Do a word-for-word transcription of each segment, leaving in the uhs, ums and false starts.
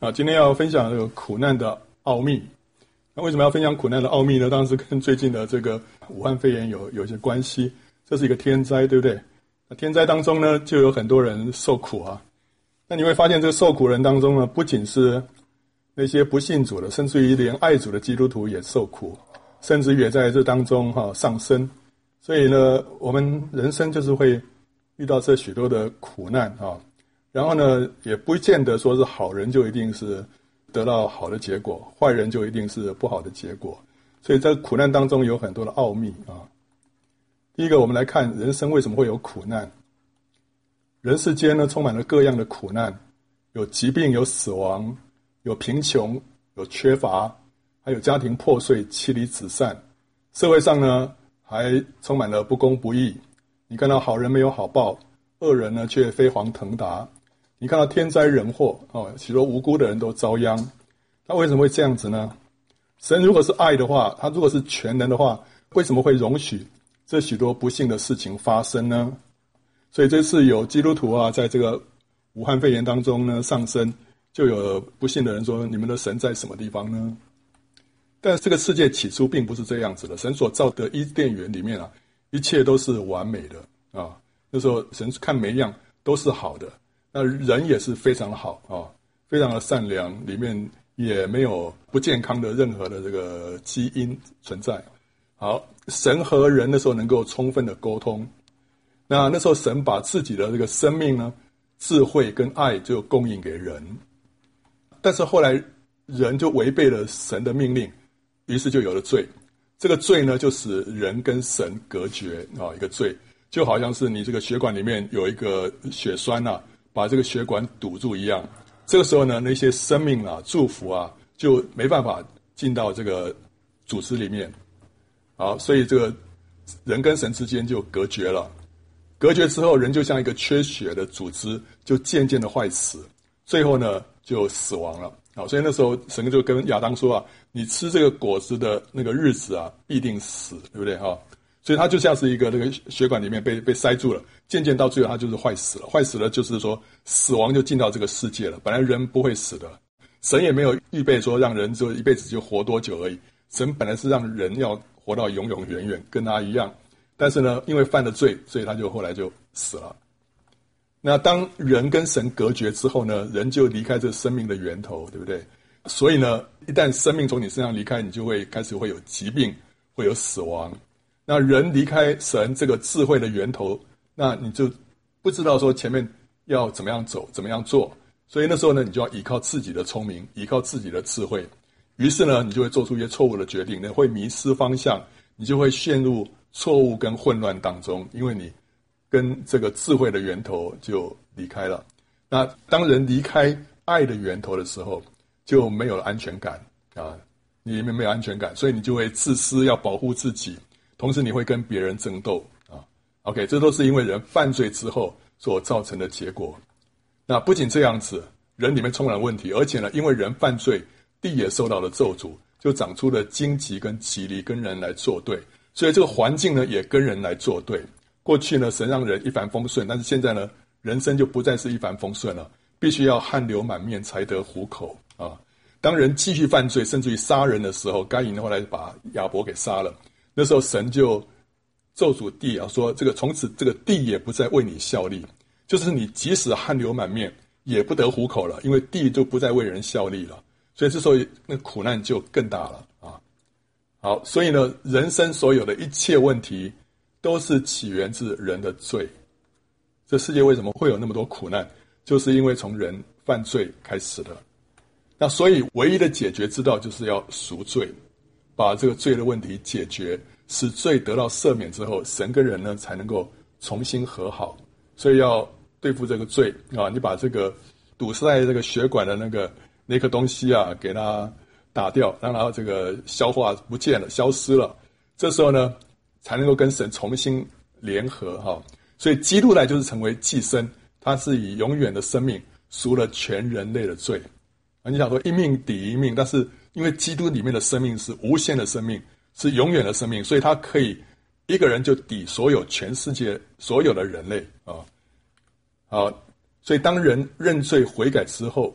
啊，今天要分享这个苦难的奥秘。那为什么要分享苦难的奥秘呢？当然是跟最近的这个武汉肺炎有有一些关系。这是一个天灾，对不对？那天灾当中呢，就有很多人受苦啊。那你会发现，这个受苦人当中呢，不仅是那些不信主的，甚至于连爱主的基督徒也受苦，甚至也在这当中哈、啊、上升。所以呢，我们人生就是会遇到这许多的苦难啊。然后呢，也不见得说是好人就一定是得到好的结果，坏人就一定是不好的结果。所以在苦难当中有很多的奥秘啊。第一个，我们来看人生为什么会有苦难。人世间呢，充满了各样的苦难，有疾病，有死亡，有贫穷，有缺乏，还有家庭破碎，妻离子散。社会上呢，还充满了不公不义。你看到好人没有好报，恶人呢却飞黄腾达。你看到天灾人祸哦，许多无辜的人都遭殃。那为什么会这样子呢？神如果是爱的话，他如果是全能的话，为什么会容许这许多不幸的事情发生呢？所以这次有基督徒啊，在这个武汉肺炎当中呢上升，就有不幸的人说：你们的神在什么地方呢？但这个世界起初并不是这样子的。神所造的伊甸园里面啊，一切都是完美的啊。那时候神看每一样都是好的。那人也是非常的好啊，非常的善良，里面也没有不健康的任何的这个基因存在。好，神和人那时候能够充分的沟通。那那时候神把自己的这个生命呢、智慧跟爱就供应给人。但是后来人就违背了神的命令，于是就有了罪。这个罪呢，就使人跟神隔绝啊，一个罪，就好像是你这个血管里面有一个血栓啊，把这个血管堵住一样。这个时候呢，那些生命啊、祝福啊，就没办法进到这个组织里面。好，所以这个人跟神之间就隔绝了。隔绝之后，人就像一个缺血的组织，就渐渐的坏死，最后呢就死亡了。好，所以那时候神就跟亚当说啊：你吃这个果子的那个日子啊，必定死，对不对哈？所以它就像是一个那个血管里面被被塞住了，渐渐到最后它就是坏死了。坏死了就是说死亡就进到这个世界了。本来人不会死的，神也没有预备说让人就一辈子就活多久而已。神本来是让人要活到永永远远，跟他一样。但是呢，因为犯了罪，所以他就后来就死了。那当人跟神隔绝之后呢，人就离开这生命的源头，对不对？所以呢，一旦生命从你身上离开，你就会开始会有疾病，会有死亡。那人离开神这个智慧的源头，那你就不知道说前面要怎么样走，怎么样做。所以那时候呢，你就要依靠自己的聪明，依靠自己的智慧。于是呢，你就会做出一些错误的决定，你会迷失方向，你就会陷入错误跟混乱当中，因为你跟这个智慧的源头就离开了。那当人离开爱的源头的时候，就没有了安全感啊，你里面没有安全感，所以你就会自私，要保护自己，同时你会跟别人争斗啊。OK， 这都是因为人犯罪之后所造成的结果。那不仅这样子，人里面充满了问题，而且呢，因为人犯罪，地也受到了咒诅，就长出了荆棘跟棘藜，跟人来作对。所以这个环境呢，也跟人来作对。过去呢，神让人一帆风顺，但是现在呢，人生就不再是一帆风顺了，必须要汗流满面才得糊口啊！当人继续犯罪，甚至于杀人的时候，该隐后来把亚伯给杀了，那时候神就咒诅地啊，说这个从此这个地也不再为你效力，就是你即使汗流满面也不得糊口了，因为地就不再为人效力了。所以这时候那苦难就更大了啊！好，所以呢，人生所有的一切问题都是起源自人的罪。这世界为什么会有那么多苦难，就是因为从人犯罪开始的。那所以唯一的解决之道就是要赎罪，把这个罪的问题解决，使罪得到赦免之后，神跟人呢才能够重新和好。所以要对付这个罪啊，你把这个堵塞这个血管的那个那颗东西啊，给它打掉，让它这个消化不见了，消失了。这时候呢，才能够跟神重新联合哈。所以基督来就是成为祭牲，他是以永远的生命赎了全人类的罪。你想说一命抵一命，但是因为基督里面的生命是无限的生命，是永远的生命，所以他可以一个人就抵所有全世界所有的人类啊。好，所以当人认罪悔改之后，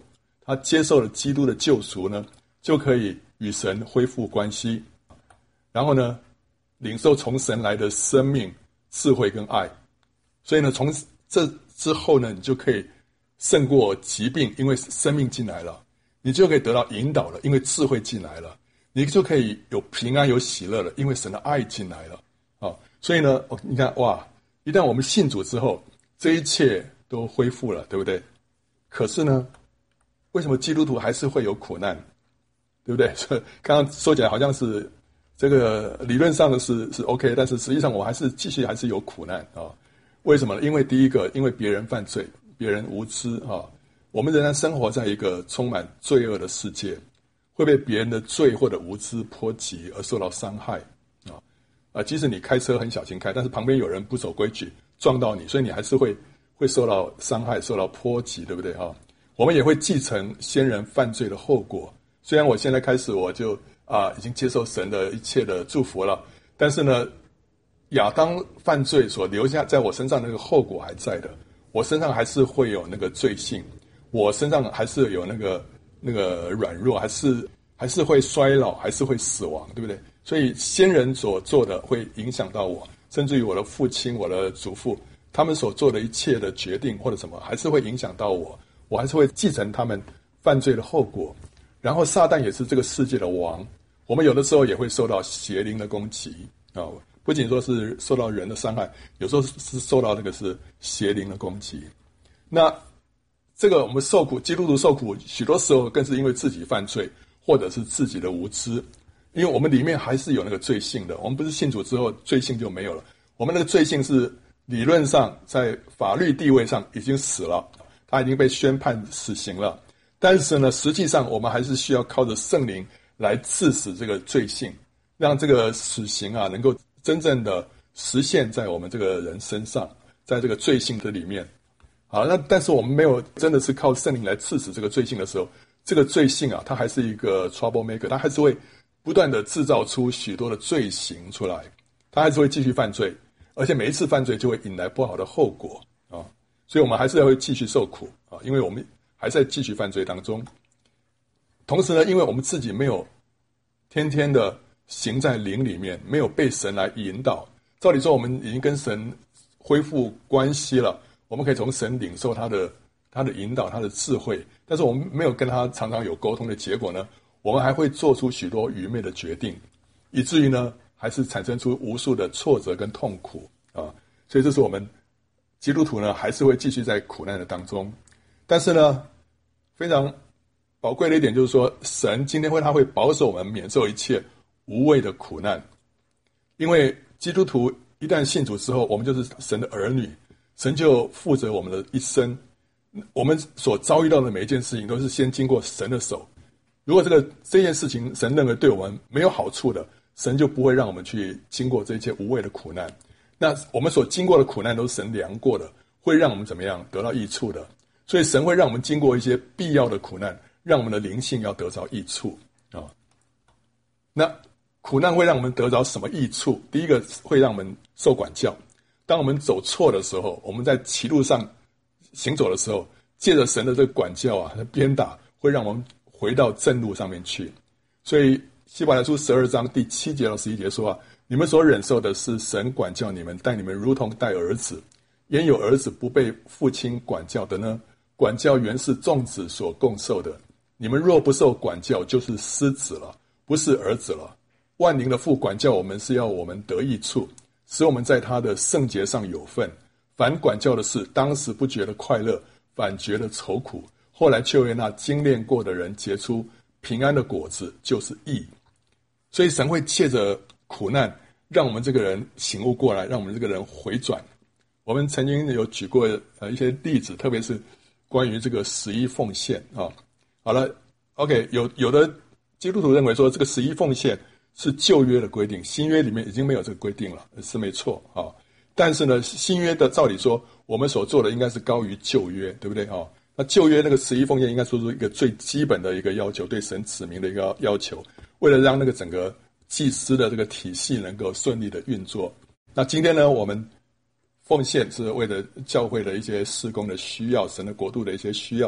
他接受了基督的救赎呢，就可以与神恢复关系，然后呢，领受从神来的生命、智慧跟爱。所以呢，从这之后呢，你就可以胜过疾病，因为生命进来了；你就可以得到引导了，因为智慧进来了；你就可以有平安、有喜乐了，因为神的爱进来了。啊，所以呢，你看哇，一旦我们信主之后，这一切都恢复了，对不对？可是呢，为什么基督徒还是会有苦难？对不对？所以刚刚说起来好像是这个理论上的是是 OK， 但是实际上我还是继续还是有苦难啊。为什么呢？因为第一个，因为别人犯罪，别人无知啊，我们仍然生活在一个充满罪恶的世界，会被别人的罪或者无知波及而受到伤害啊啊！即使你开车很小心开，但是旁边有人不守规矩撞到你，所以你还是会会受到伤害、受到波及，对不对啊？我们也会继承先人犯罪的后果。虽然我现在开始我就啊已经接受神的一切的祝福了，但是呢，亚当犯罪所留下在我身上那个后果还在的，我身上还是会有那个罪性，我身上还是有那个那个软弱，还是还是会衰老，还是会死亡，对不对？所以先人所做的会影响到我，甚至于我的父亲、我的祖父，他们所做的一切的决定或者什么，还是会影响到我，我还是会继承他们犯罪的后果。然后撒旦也是这个世界的王，我们有的时候也会受到邪灵的攻击啊，不仅说是受到人的伤害，有时候是受到这个是邪灵的攻击。那这个我们受苦，基督徒受苦，许多时候更是因为自己犯罪，或者是自己的无知，因为我们里面还是有那个罪性的。我们不是信主之后罪性就没有了，我们那个罪性是理论上在法律地位上已经死了，他已经被宣判死刑了。但是呢，实际上我们还是需要靠着圣灵来治死这个罪性，让这个死刑啊能够真正的实现在我们这个人身上，在这个罪性的里面。好，那但是我们没有真的是靠圣灵来治死这个罪性的时候，这个罪性啊，它还是一个 trouble maker， 它还是会不断的制造出许多的罪行出来，它还是会继续犯罪，而且每一次犯罪就会引来不好的后果啊，所以我们还是会继续受苦啊，因为我们还在继续犯罪当中。同时呢，因为我们自己没有天天的行在灵里面，没有被神来引导，照理说我们已经跟神恢复关系了，我们可以从神领受他的他的引导，他的智慧，但是我们没有跟他常常有沟通的结果呢，我们还会做出许多愚昧的决定，以至于呢还是产生出无数的挫折跟痛苦啊。所以这是我们基督徒呢还是会继续在苦难的当中。但是呢，非常宝贵的一点就是说，神今天会他会保守我们免受一切无谓的苦难，因为基督徒一旦信主之后，我们就是神的儿女，神就负责我们的一生，我们所遭遇到的每一件事情都是先经过神的手。如果这个这件事情神认为对我们没有好处的，神就不会让我们去经过这些无谓的苦难。那我们所经过的苦难都是神量过的，会让我们怎么样得到益处的。所以神会让我们经过一些必要的苦难，让我们的灵性要得着益处啊。那苦难会让我们得着什么益处？第一个会让我们受管教。当我们走错的时候，我们在歧路上行走的时候，借着神的这个管教啊、鞭打，会让我们回到正路上面去。所以希伯来书十二章第七节到十一节说啊，你们所忍受的是神管教你们，待你们如同待儿子。焉有儿子不被父亲管教的呢？管教原是众子所共受的，你们若不受管教，就是失子了，不是儿子了。万灵的父管教我们，是要我们得益处，使我们在他的圣洁上有份。凡管教的事，当时不觉得快乐，反觉得愁苦，后来却为那精炼过的人结出平安的果子，就是义。所以神会借着苦难，让我们这个人醒悟过来，让我们这个人回转。我们曾经有举过呃一些例子，特别是关于这个十一奉献啊。好了 ，OK， 有有的基督徒认为说这个十一奉献是旧约的规定，新约里面已经没有这个规定了，是没错啊。但是呢，新约的照理说，我们所做的应该是高于旧约，对不对啊？那旧约那个十一奉献应该说是一个最基本的一个要求，对神指明的一个要求，为了让那个整个祭司的这个体系能够顺利的运作。那今天呢，我们奉献是为了教会的一些事工的需要，神的国度的一些需要。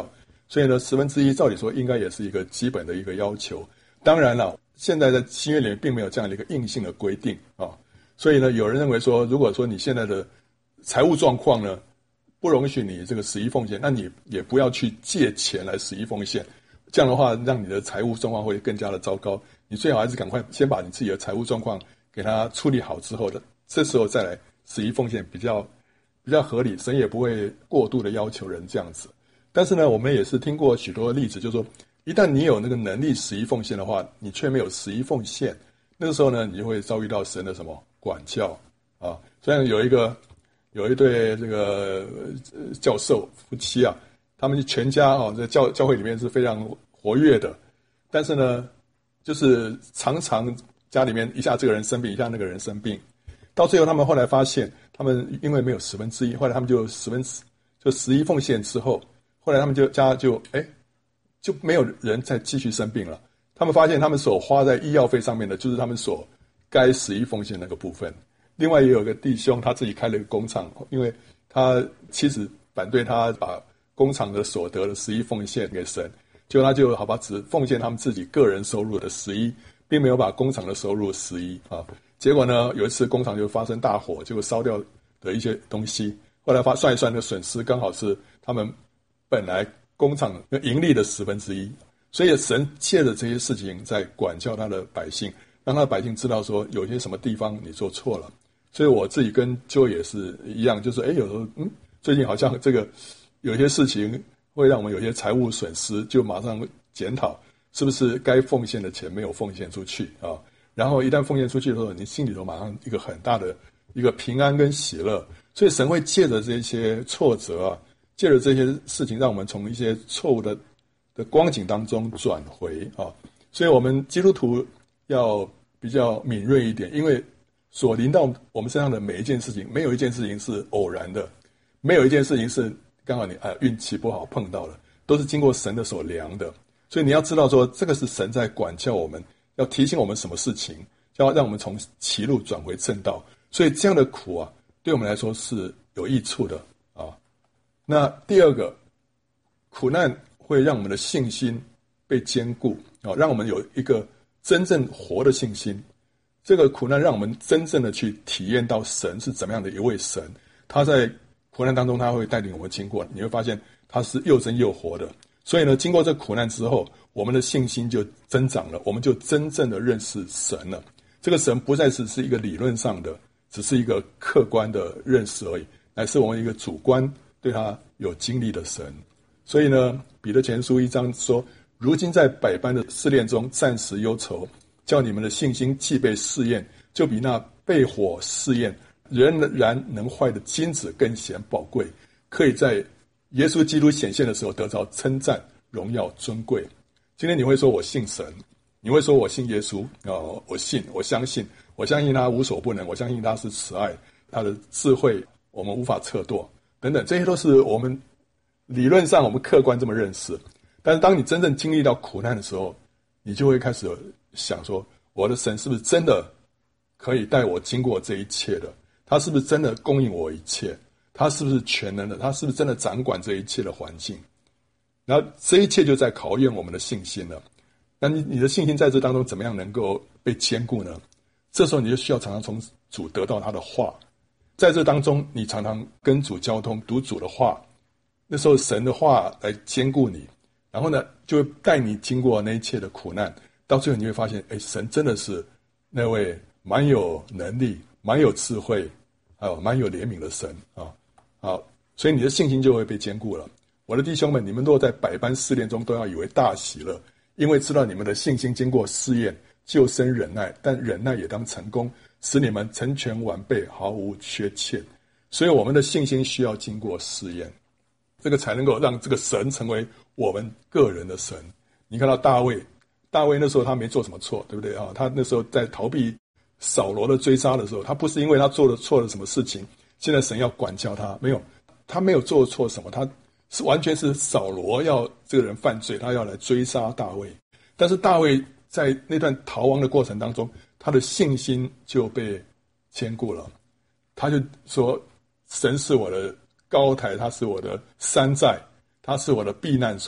所以呢，十分之一照理说应该也是一个基本的一个要求。当然了，现在在新约里面并没有这样的一个硬性的规定啊，所以呢，有人认为说，如果说你现在的财务状况呢不容许你这个十一奉献，那你也不要去借钱来十一奉献，这样的话让你的财务状况会更加的糟糕。你最好还是赶快先把你自己的财务状况给它处理好之后的，这时候再来十一奉献比较比较合理，神也不会过度的要求人这样子。但是呢，我们也是听过许多的例子，就是说一旦你有那个能力十一奉献的话，你却没有十一奉献，那个时候呢，你就会遭遇到神的什么管教啊。虽然有一个有一对这个教授夫妻啊，他们全家啊在教教会里面是非常活跃的，但是呢，就是常常家里面一下这个人生病，一下那个人生病，到最后他们后来发现，他们因为没有十分之一，后来他们就十分就十一奉献之后，后来他们就家就哎就没有人再继续生病了。他们发现他们所花在医药费上面的，就是他们所该十一奉献那个部分。另外也有个弟兄，他自己开了一个工厂，因为他妻子反对他把工厂的所得的十一奉献给神，结果他就好吧，只奉献他们自己个人收入的十一，并没有把工厂的收入十一啊。结果呢，有一次工厂就发生大火，结果烧掉的一些东西，后来发算一算的损失刚好是他们本来工厂盈利的十分之一。所以神借着这些事情在管教他的百姓，让他的百姓知道说有些什么地方你做错了。所以我自己跟就也是一样，就是哎，有时候嗯，最近好像这个有些事情会让我们有些财务损失，就马上检讨是不是该奉献的钱没有奉献出去啊。然后一旦奉献出去的时候，你心里头马上一个很大的一个平安跟喜乐。所以神会借着这些挫折啊，借着这些事情，让我们从一些错误的的光景当中转回啊。所以我们基督徒要比较敏锐一点，因为所临到我们身上的每一件事情，没有一件事情是偶然的，没有一件事情是刚好你啊运气不好碰到了，都是经过神的手量的。所以你要知道说，这个是神在管教我们，要提醒我们什么事情，要让我们从歧路转回正道。所以这样的苦啊，对我们来说是有益处的啊。那第二个，苦难会让我们的信心被坚固啊，让我们有一个真正活的信心。这个苦难让我们真正的去体验到神是怎么样的一位神，他在苦难当中他会带领我们经过，你会发现他是又真又活的。所以呢，经过这苦难之后，我们的信心就增长了，我们就真正的认识神了。这个神不再只是一个理论上的，只是一个客观的认识而已，乃是我们一个主观对他有经历的神。所以呢，彼得前书一章说，如今在百般的试炼中暂时忧愁，叫你们的信心既被试验，就比那被火试验仍然能坏的金子更显宝贵，可以在耶稣基督显现的时候得着称赞、荣耀、尊贵。今天你会说我信神，你会说我信耶稣、哦、我信，我相信，我相信他无所不能，我相信他是慈爱，他的智慧我们无法测度等等，这些都是我们理论上我们客观这么认识。但是当你真正经历到苦难的时候，你就会开始想说，我的神是不是真的可以带我经过这一切的？他是不是真的供应我一切？他是不是全能的？他是不是真的掌管这一切的环境？然后这一切就在考验我们的信心了。那你你的信心在这当中怎么样能够被坚固呢？这时候你就需要常常从主得到他的话，在这当中你常常跟主交通，读主的话，那时候神的话来坚固你，然后呢就会带你经过那一切的苦难，到最后你会发现，哎，神真的是那位蛮有能力、蛮有智慧，还有蛮有怜悯的神啊！好，所以你的信心就会被坚固了。我的弟兄们，你们若在百般试炼中，都要以为大喜乐，因为知道你们的信心经过试验，就生忍耐，但忍耐也当成功，使你们成全完备，毫无缺欠。所以我们的信心需要经过试验，这个才能够让这个神成为我们个人的神。你看到大卫，大卫那时候他没做什么错，对不对啊？他那时候在逃避扫罗的追杀的时候，他不是因为他做了错了什么事情，现在神要管教他，没有，他没有做错什么，他是完全是扫罗要这个人犯罪，他要来追杀大卫。但是大卫在那段逃亡的过程当中，他的信心就被坚固了。他就说，神是我的高台，他是我的山寨，他是我的避难所，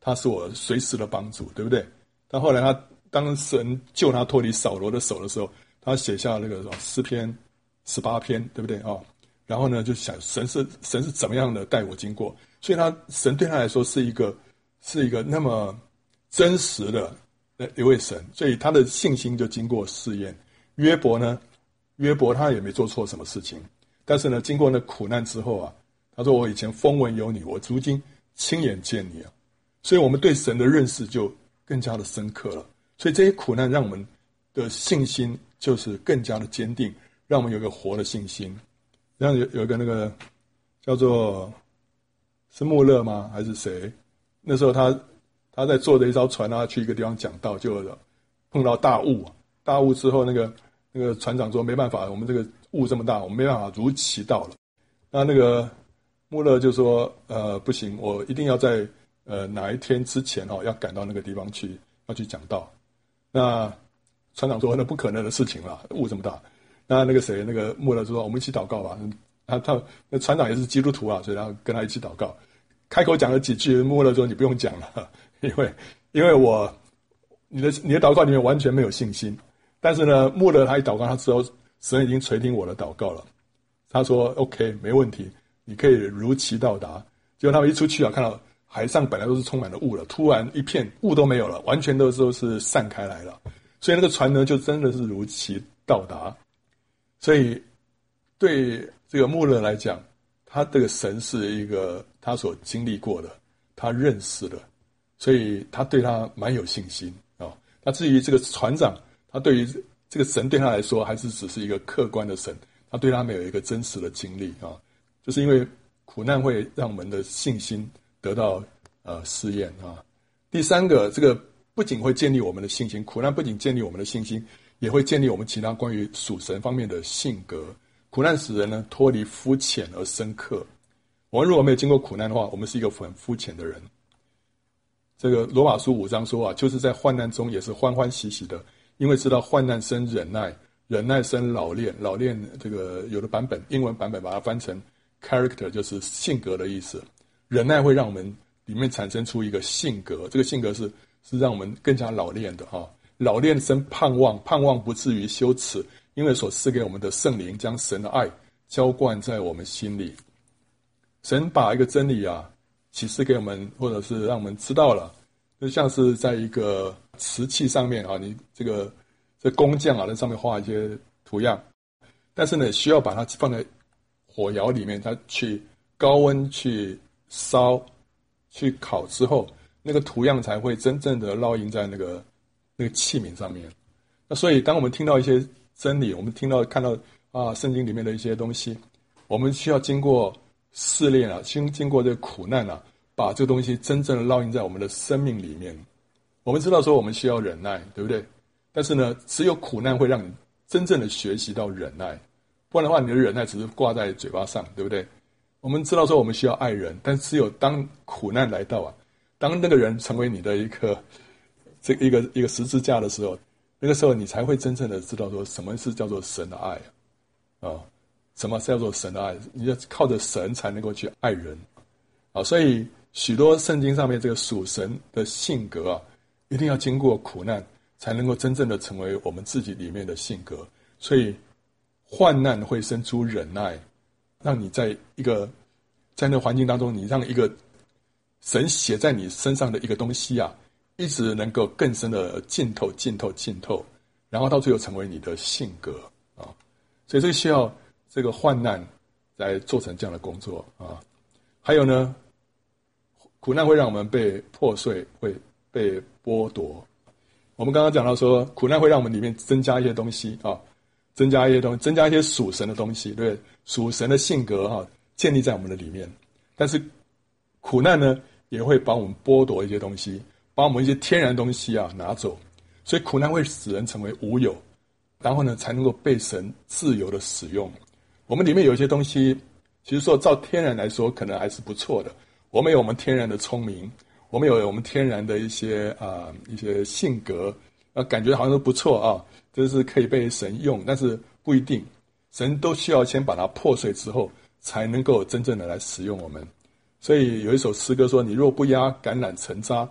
他是我随时的帮助，对不对？但后来他当神救他脱离扫罗的手的时候，他写下那个诗篇十八篇，对不对啊？然后呢，就想神是神是怎么样的带我经过，所以他神对他来说是一个是一个那么真实的一位神，所以他的信心就经过试验。约伯呢，约伯他也没做错什么事情，但是呢，经过那苦难之后啊，他说我以前风闻有你，我如今亲眼见你啊，所以我们对神的认识就更加的深刻了。所以这些苦难让我们的信心就是更加的坚定，让我们有一个活的信心。然后有有一个那个叫做是穆勒吗？还是谁？那时候他他在坐着一艘船啊，去一个地方讲道，就碰到大雾，大雾之后，那个那个船长说没办法，我们这个雾这么大，我们没办法如期到了。那那个穆勒就说，呃，不行，我一定要在呃哪一天之前哦，要赶到那个地方去，要去讲道。那船长说那不可能的事情啦，雾这么大。那那个谁，那个穆勒说我们一起祷告吧。他他那船长也是基督徒啊，所以他跟他一起祷告。开口讲了几句，穆勒说你不用讲了，因为因为我你的你的祷告里面完全没有信心。但是呢，穆勒他一祷告，他知道神已经垂听我的祷告了。他说 OK 没问题，你可以如期到达。结果他们一出去啊，看到海上本来都是充满了雾了，突然一片雾都没有了，完全都都是散开来了。所以那个船呢，就真的是如期到达。所以对这个穆勒来讲，他这个神是一个他所经历过的，他认识的，所以他对他蛮有信心啊。那至于这个船长，他对于这个神对他来说还是只是一个客观的神，他对他没有一个真实的经历啊。就是因为苦难会让我们的信心得到呃试验啊。第三个，这个不仅会建立我们的信心，苦难不仅建立我们的信心，也会建立我们其他关于属神方面的性格。苦难使人呢脱离肤浅而深刻。我们如果没有经过苦难的话，我们是一个很肤浅的人。这个罗马书五章说啊，就是在患难中也是欢欢喜喜的，因为知道患难生忍耐，忍耐生老练，老练这个有的版本英文版本把它翻成 character， 就是性格的意思。忍耐会让我们里面产生出一个性格，这个性格是是让我们更加老练的哈。老练生盼望，盼望不至于羞耻，因为所赐给我们的圣灵将神的爱浇灌在我们心里。神把一个真理啊启示给我们，或者是让我们知道了，就像是在一个瓷器上面啊，你这个这工匠啊在上面画一些图样，但是呢需要把它放在火窑里面，它去高温去烧去烤之后，那个图样才会真正的烙印在那个那个器皿上面。那所以当我们听到一些真理，我们听到看到啊圣经里面的一些东西，我们需要经过试炼啊，经经过这个苦难啊，把这个东西真正的烙印在我们的生命里面。我们知道说我们需要忍耐，对不对？但是呢，只有苦难会让你真正的学习到忍耐，不然的话你的忍耐只是挂在嘴巴上，对不对？我们知道说我们需要爱人，但只有当苦难来到啊，当那个人成为你的一个这一个一个十字架的时候，那个时候你才会真正的知道说什么是叫做神的爱啊、哦，什么是叫做神的爱？你要靠着神才能够去爱人啊。所以许多圣经上面这个属神的性格啊，一定要经过苦难才能够真正的成为我们自己里面的性格。所以患难会生出忍耐，让你在一个在那个环境当中，你让一个神写在你身上的一个东西啊，一直能够更深的浸透浸透浸透，然后到最后成为你的性格啊。所以这个需要这个患难来做成这样的工作啊。还有呢，苦难会让我们被破碎，会被剥夺。我们刚刚讲到说，苦难会让我们里面增加一些东西啊，增加一些东西，增加一些属神的东西，对不对？属神的性格哈、啊，建立在我们的里面。但是苦难呢，也会把我们剥夺一些东西，把我们一些天然的东西啊拿走。所以苦难会使人成为无有，然后呢，才能够被神自由的使用。我们里面有一些东西，其实说照天然来说，可能还是不错的。我们有我们天然的聪明，我们有我们天然的一些啊、呃、一些性格，啊感觉好像都不错啊，这是可以被神用，但是不一定。神都需要先把它破碎之后，才能够真正的来使用我们。所以有一首诗歌说：“你若不压橄榄成渣，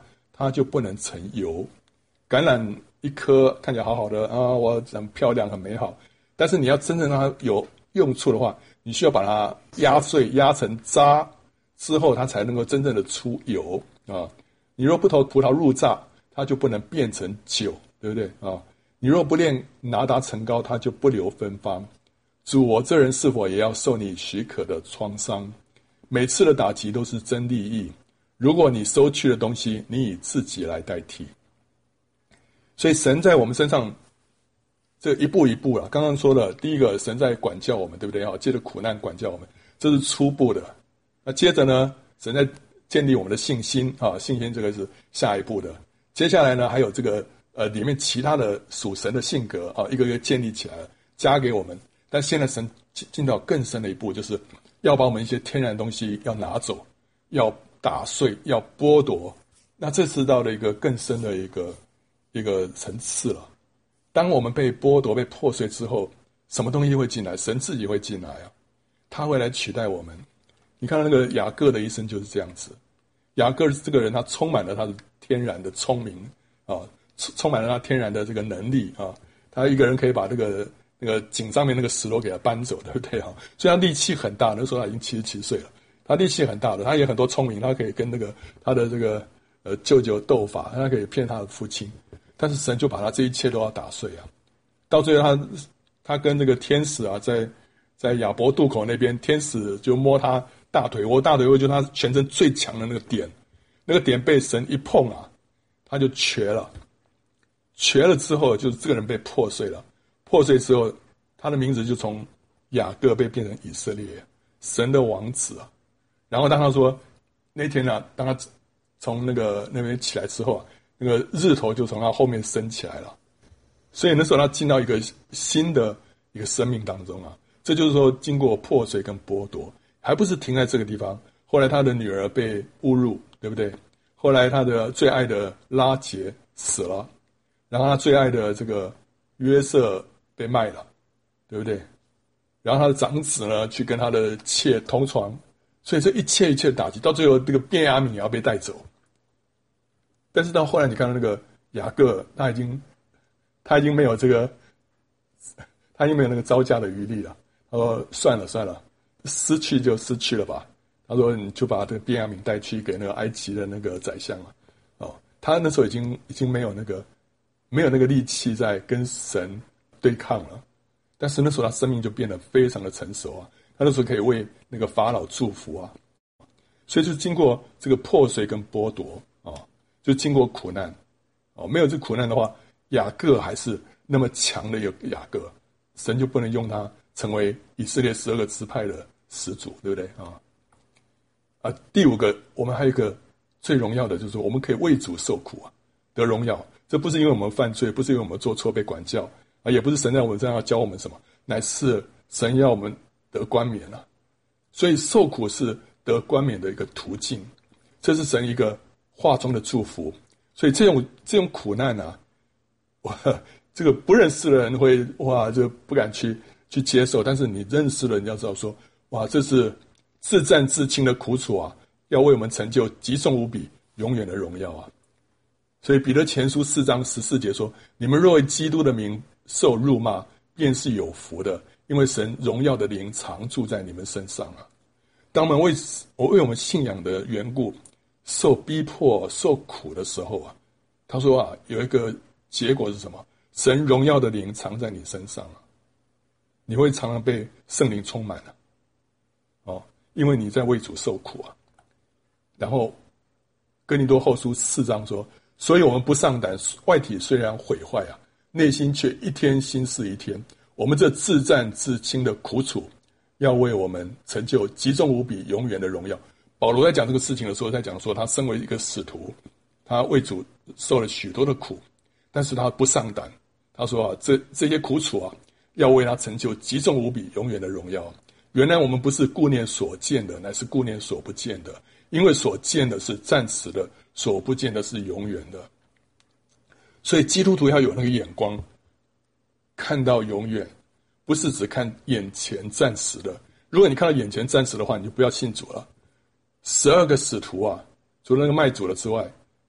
它就不能成油。橄榄一颗看起来好好的啊，我很漂亮很美好，但是你要真正让它有用处的话，你需要把它压碎压成渣之后，它才能够真正的出油啊。你若不投葡萄入榨，它就不能变成酒，对不对啊？你若不练拿达成高，它就不留芬芳。主，我这人是否也要受你许可的创伤？每次的打击都是真利益。如果你收去的东西，你以自己来代替。所以神在我们身上这一步一步了。刚刚说了，第一个神在管教我们，对不对？借着苦难管教我们，这是初步的。那接着呢，神在建立我们的信心啊，信心这个是下一步的。接下来呢，还有这个呃里面其他的属神的性格啊，一个一个建立起来了，加给我们。但现在神进到更深的一步，就是要把我们一些天然的东西要拿走，要打碎，要剥夺。那这是到了一个更深的一个一个层次了。当我们被剥夺、被破碎之后，什么东西会进来？神自己会进来啊，他会来取代我们。你看到那个雅各的一生就是这样子。雅各这个人，他充满了他的天然的聪明啊，充满了他天然的这个能力啊。他一个人可以把这个那个井上面那个石头给他搬走，对不对啊？所以他力气很大，那时候他已经七十七岁了，他力气很大的，他也很多聪明，他可以跟那个他的这个呃舅舅斗法，他可以骗他的父亲。但是神就把他这一切都要打碎啊！到最后他，他他跟这个天使啊，在在亚伯渡口那边，天使就摸他大腿窝，大腿窝就是他全身最强的那个点，那个点被神一碰啊，他就瘸了。瘸了之后，就是这个人被破碎了。破碎之后，他的名字就从雅各被变成以色列，神的王子啊。然后当他说那天呢、啊，当他从那个那边起来之后啊。那个日头就从他后面升起来了，所以那时候他进到一个新的一个生命当中啊。这就是说，经过破碎跟剥夺，还不是停在这个地方。后来他的女儿被侮辱，对不对？后来他的最爱的拉结死了，然后他最爱的这个约瑟被卖了，对不对？然后他的长子呢，去跟他的妾同床，所以这一切一切的打击，到最后这个便雅悯也要被带走。但是到后来，你看到那个雅各，他已经，他已经没有这个，他已经没有那个招架的余力了。他说：“算了算了，失去就失去了吧。”他说：“你就把这个便雅悯带去给那个埃及的那个宰相了。”哦，他那时候已经已经没有那个没有那个力气在跟神对抗了。但是那时候他生命就变得非常的成熟啊，他那时候可以为那个法老祝福啊。所以就经过这个破碎跟剥夺啊。就经过苦难，哦，没有这苦难的话，雅各还是那么强的一个雅各，神就不能用他成为以色列十二个支派的始祖，对不对啊？啊，第五个，我们还有一个最荣耀的，就是我们可以为主受苦啊，得荣耀。这不是因为我们犯罪，不是因为我们做错被管教啊，也不是神在我们身上要教我们什么，乃是神要我们得冠冕啊。所以受苦是得冠冕的一个途径，这是神一个话中的祝福。所以这种这种苦难啊，我这个不认识的人会哇就不敢去去接受，但是你认识了，你要知道说，哇，这是自战自清的苦楚啊，要为我们成就极重无比永远的荣耀啊。所以彼得前书四章十四节说，你们若为基督的名受辱骂，便是有福的，因为神荣耀的灵常住在你们身上啊。当我们为我为我们信仰的缘故受逼迫受苦的时候啊，他说啊，有一个结果是什么？神荣耀的灵藏在你身上啊，你会常常被圣灵充满了、啊、哦，因为你在为主受苦啊。然后哥林多后书四章说，所以我们不上胆，外体虽然毁坏啊，内心却一天新似一天。我们这自战自清的苦楚，要为我们成就极重无比永远的荣耀。保罗在讲这个事情的时候，在讲说他身为一个使徒，他为主受了许多的苦，但是他不上胆。他说啊，这这些苦楚啊，要为他成就极重无比永远的荣耀。原来我们不是顾念所见的，乃是顾念所不见的，因为所见的是暂时的，所不见的是永远的。所以基督徒要有那个眼光，看到永远，不是只看眼前暂时的。如果你看到眼前暂时的话，你就不要信主了。十二个使徒啊，除了那个卖主了之外，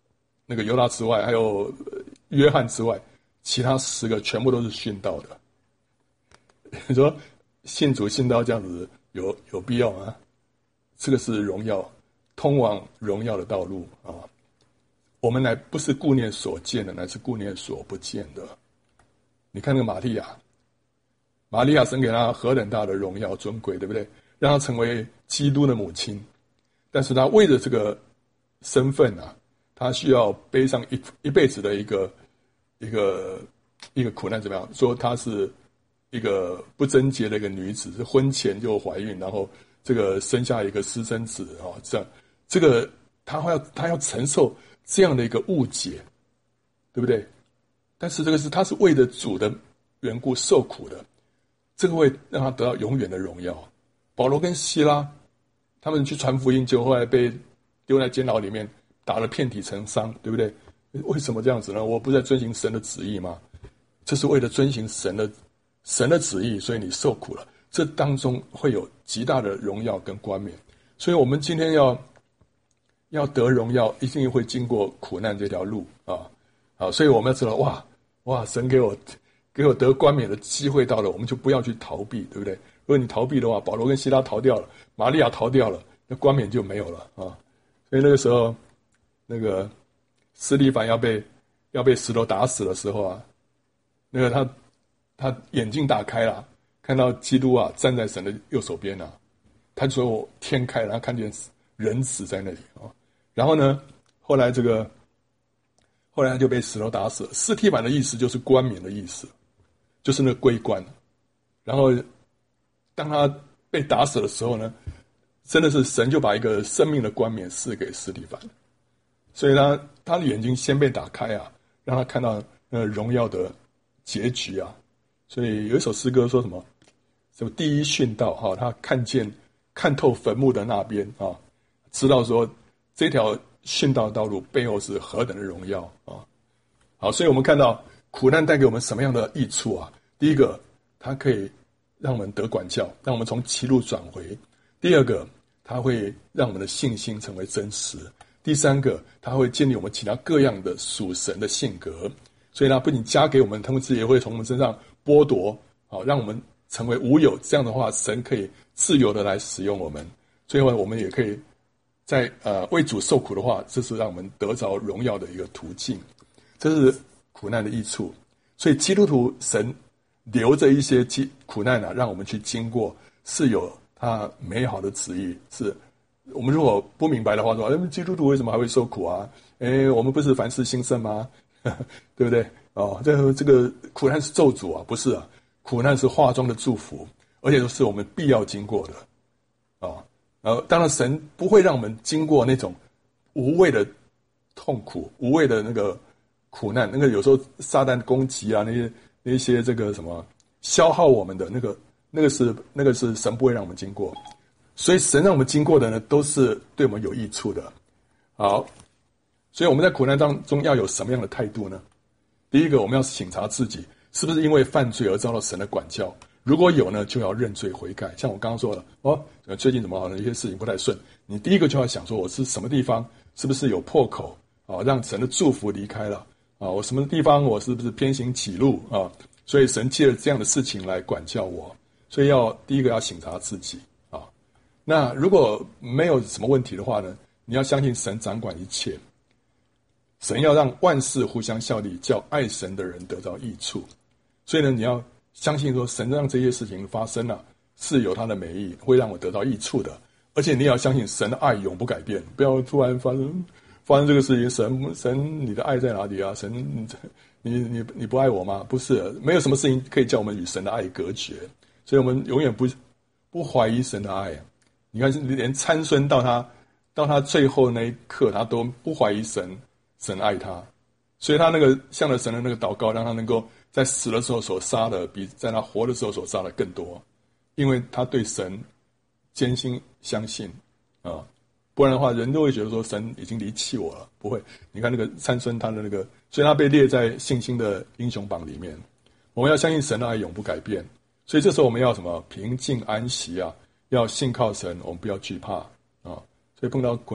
那个犹大之外，还有约翰之外，其他十个全部都是殉道的。你说信主信到这样子有有必要吗？这个是荣耀，通往荣耀的道路啊！我们乃不是顾念所见的，乃是顾念所不见的。你看那个玛利亚，玛利亚神给她何等大的荣耀尊贵，对不对？让她成为基督的母亲，但是她为了这个身份啊，她需要背上一一辈子的一个一个一个苦难，怎么样？说她是一个不贞洁的一个女子，是婚前就怀孕，然后这个生下一个私生子啊，这样这个她要她要承受这样的一个误解，对不对？但是这个是她是为了主的缘故受苦的，这个会让她得到永远的荣耀。保罗跟希拉他们去传福音，结果后来被丢在监牢里面，打了遍体成伤，对不对？为什么这样子呢？我不是在遵行神的旨意吗？这是为了遵行神的神的旨意，所以你受苦了。这当中会有极大的荣耀跟冠冕。所以我们今天要要得荣耀，一定会经过苦难这条路啊！好，所以我们要知道，哇哇，神给我给我得冠冕的机会到了，我们就不要去逃避，对不对？如果你逃避的话，保罗跟希拉逃掉了，玛利亚逃掉了，那冠冕就没有了啊！所以那个时候，那个司提反要被要被石头打死的时候啊，那个他他眼睛打开了，看到基督啊站在神的右手边啊，他就说天开了，他看见人死在那里啊。然后呢，后来这个后来他就被石头打死了。司提反的意思就是冠冕的意思，就是那个桂冠。然后当他被打死的时候呢，真的是神就把一个生命的冠冕赐给司提反，所以他他的眼睛先被打开啊，让他看到呃荣耀的结局啊。所以有一首诗歌说什么什么第一殉道哈、啊，他看见看透坟墓的那边啊，知道说这条殉道道路背后是何等的荣耀啊！好，所以我们看到苦难带给我们什么样的益处啊？第一个，它可以让我们得管教，让我们从歧路转回；第二个，它会让我们的信心成为真实；第三个，它会建立我们其他各样的属神的性格。所以呢，不仅加给我们，同时也会从我们身上剥夺，好，让我们成为无有。这样的话，神可以自由的来使用我们。最后，我们也可以在呃为主受苦的话，这是让我们得着荣耀的一个途径。这是苦难的益处。所以基督徒神留着一些苦难啊，让我们去经过，是有他美好的旨意。是我们如果不明白的话说，哎，基督徒为什么还会受苦啊？哎，我们不是凡事兴盛吗？对不对？哦，这个这个苦难是咒诅啊，不是啊，苦难是化妆的祝福，而且是我们必要经过的啊。然后，当然神不会让我们经过那种无谓的痛苦、无谓的那个苦难，那个有时候撒旦攻击啊，那些那些这个什么消耗我们的那个那个是那个是神不会让我们经过，所以神让我们经过的呢，都是对我们有益处的。好。所以我们在苦难当中要有什么样的态度呢？第一个，我们要省察自己是不是因为犯罪而遭到神的管教，如果有呢，就要认罪悔改。像我刚刚说了，哦，最近怎么好像有些事情不太顺，你第一个就要想说，我是什么地方是不是有破口啊，让神的祝福离开了啊？我什么地方我是不是偏行歧路啊？所以神借了这样的事情来管教我，所以要第一个要省察自己啊。那如果没有什么问题的话呢，你要相信神掌管一切。神要让万事互相效力，叫爱神的人得到益处。所以呢，你要相信说，神让这些事情发生了、啊，是有他的美意，会让我得到益处的。而且你也要相信神的爱永不改变，不要突然发生发生这个事情，神神你的爱在哪里啊？神你你你你不爱我吗？不是，没有什么事情可以叫我们与神的爱隔绝。所以我们永远不不怀疑神的爱。你看，连参孙到他到他最后那一刻，他都不怀疑神。神爱他，所以他那个向着神的那个祷告，让他能够在死的时候所杀的，比在他活的时候所杀的更多，因为他对神坚信相信啊，不然的话，人都会觉得说神已经离弃我了。不会，你看那个参孙，他的那个，所以他被列在信心的英雄榜里面。我们要相信神的爱永不改变，所以这时候我们要什么？平静安息啊，要信靠神，我们不要惧怕啊。所以碰到苦难，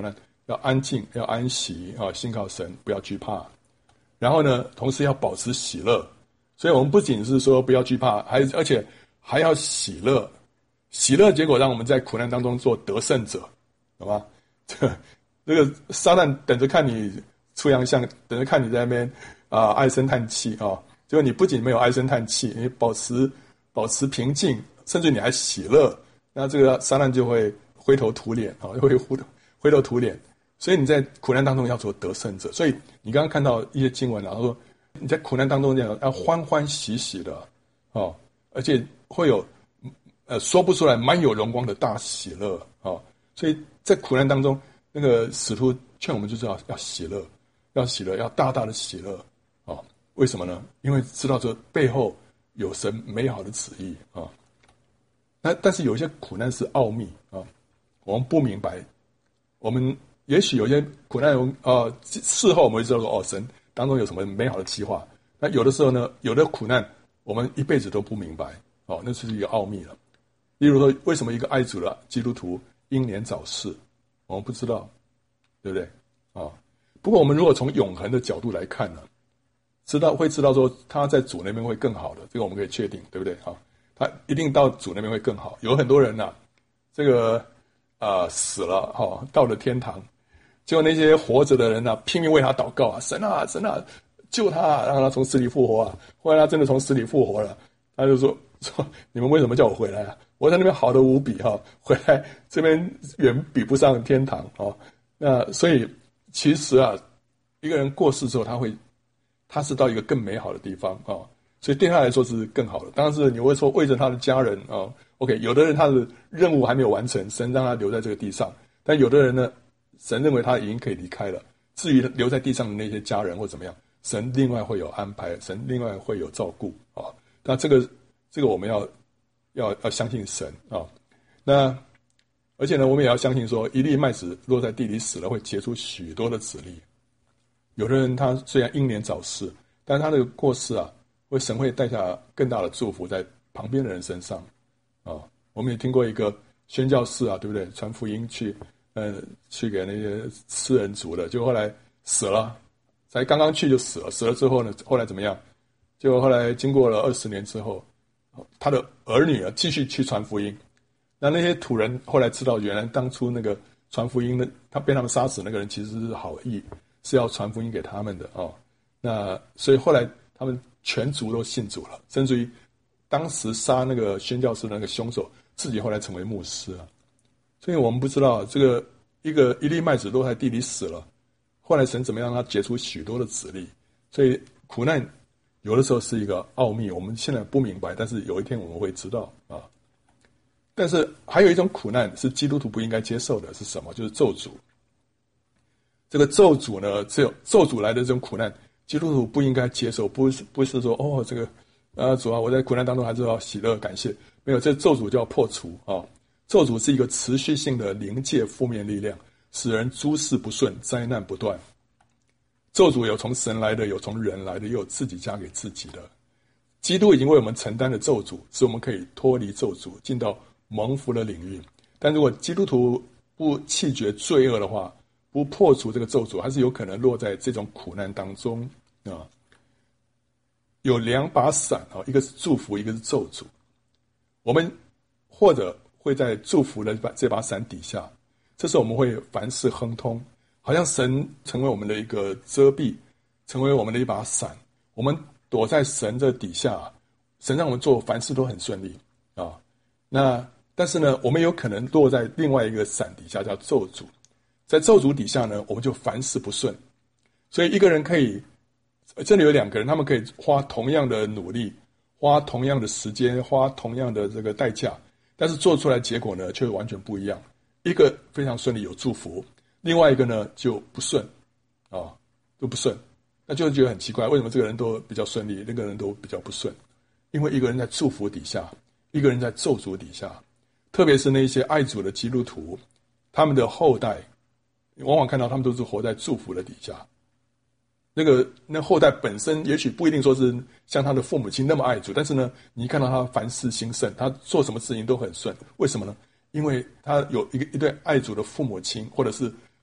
要安静，要安息啊，信靠神，不要惧怕。然后呢，同时要保持喜乐。所以我们不仅是说不要惧怕，还而且还要喜乐。喜乐结果让我们在苦难当中做得胜者，好吗？这这个撒旦等着看你出洋相，等着看你在那边啊、呃、唉声叹气啊。结果你不仅没有唉声叹气，你保持保持平静，甚至你还喜乐，那这个撒旦就会灰头土脸啊，会灰头土脸。所以你在苦难当中要做得胜者。所以你刚刚看到一些经文啊，说你在苦难当中这样要欢欢喜喜的哦，而且会有呃说不出来蛮有荣光的大喜乐哦。所以在苦难当中，那个使徒劝我们就是要要喜乐，要喜乐，要大大的喜乐哦。为什么呢？因为知道这背后有神美好的旨意啊。那但是有一些苦难是奥秘啊，我们不明白。我们也许有些苦难，呃，事后我们会知道说，哦，神当中有什么美好的计划。那有的时候呢，有的苦难我们一辈子都不明白，哦，那是一个奥秘了。例如说，为什么一个爱主的基督徒英年早逝，我们不知道，对不对？啊，不过我们如果从永恒的角度来看呢，知道会知道说他在主那边会更好的，这个我们可以确定，对不对？啊，他一定到主那边会更好。有很多人呐、啊，这个啊、呃、死了哈、哦，到了天堂。结果那些活着的人啊，拼命为他祷告啊，神啊，神啊，救他啊，让他从死里复活啊。后来他真的从死里复活了，他就说说你们为什么叫我回来啊？我在那边好得无比哈、啊，回来这边远比不上天堂啊。那所以其实啊，一个人过世之后，他会他是到一个更美好的地方啊，所以对他来说是更好的。当然是你会说为着他的家人啊 ，OK， 有的人他的任务还没有完成，神让他留在这个地上，但有的人呢，神认为他已经可以离开了。至于留在地上的那些家人或怎么样，神另外会有安排，神另外会有照顾啊。那这个这个我们要要要相信神啊。那而且呢，我们也要相信说，一粒麦子落在地里死了，会结出许多的子粒。有的人他虽然英年早逝，但他的过世啊，会神会带下更大的祝福在旁边的人身上啊。我们也听过一个宣教士啊，对不对？传福音去。呃，去给那些吃人族的，就后来死了，才刚刚去就死了。死了之后呢，后来怎么样？就后来经过了二十年之后，他的儿女啊继续去传福音。那那些土人后来知道，原来当初那个传福音的，他被他们杀死那个人其实是好意，是要传福音给他们的哦。那所以后来他们全族都信主了，甚至于当时杀那个宣教士的那个凶手，自己后来成为牧师啊。所以我们不知道这个一个一粒麦子落在地里死了，后来神怎么样让它结出许多的子粒。所以苦难有的时候是一个奥秘，我们现在不明白，但是有一天我们会知道啊。但是还有一种苦难是基督徒不应该接受的，是什么？就是咒诅。这个咒诅呢，只有咒诅来的这种苦难，基督徒不应该接受，不是不是说哦这个呃主啊，我在苦难当中还是要喜乐感谢，没有，这咒诅就要破除啊。咒诅是一个持续性的灵界负面力量，使人诸事不顺，灾难不断。咒诅有从神来的，有从人来的，也有自己加给自己的。基督已经为我们承担了咒诅，使我们可以脱离咒诅，进到蒙福的领域。但如果基督徒不弃绝罪恶的话，不破除这个咒诅，还是有可能落在这种苦难当中啊。有两把伞啊，一个是祝福，一个是咒诅。我们或者会在祝福的这把伞底下，这时候我们会凡事亨通，好像神成为我们的一个遮蔽，成为我们的一把伞，我们躲在神的底下，神让我们做凡事都很顺利啊。那但是呢，我们有可能落在另外一个伞底下，叫咒诅。在咒诅底下呢，我们就凡事不顺。所以一个人可以，这里有两个人，他们可以花同样的努力，花同样的时间，花同样的这个代价，但是做出来结果呢，却完全不一样。一个非常顺利有祝福，另外一个呢就不顺啊，都不顺，那就觉得很奇怪，为什么这个人都比较顺利，那个人都比较不顺？因为一个人在祝福底下，一个人在咒诅底下，特别是那些爱主的基督徒，他们的后代往往看到他们都是活在祝福的底下。那个那后代本身也许不一定说是像他的父母亲那么爱主，但是呢，你看到他凡事兴盛，他做什么事情都很顺。为什么呢？因为他有一个一对爱主的父母亲，或者是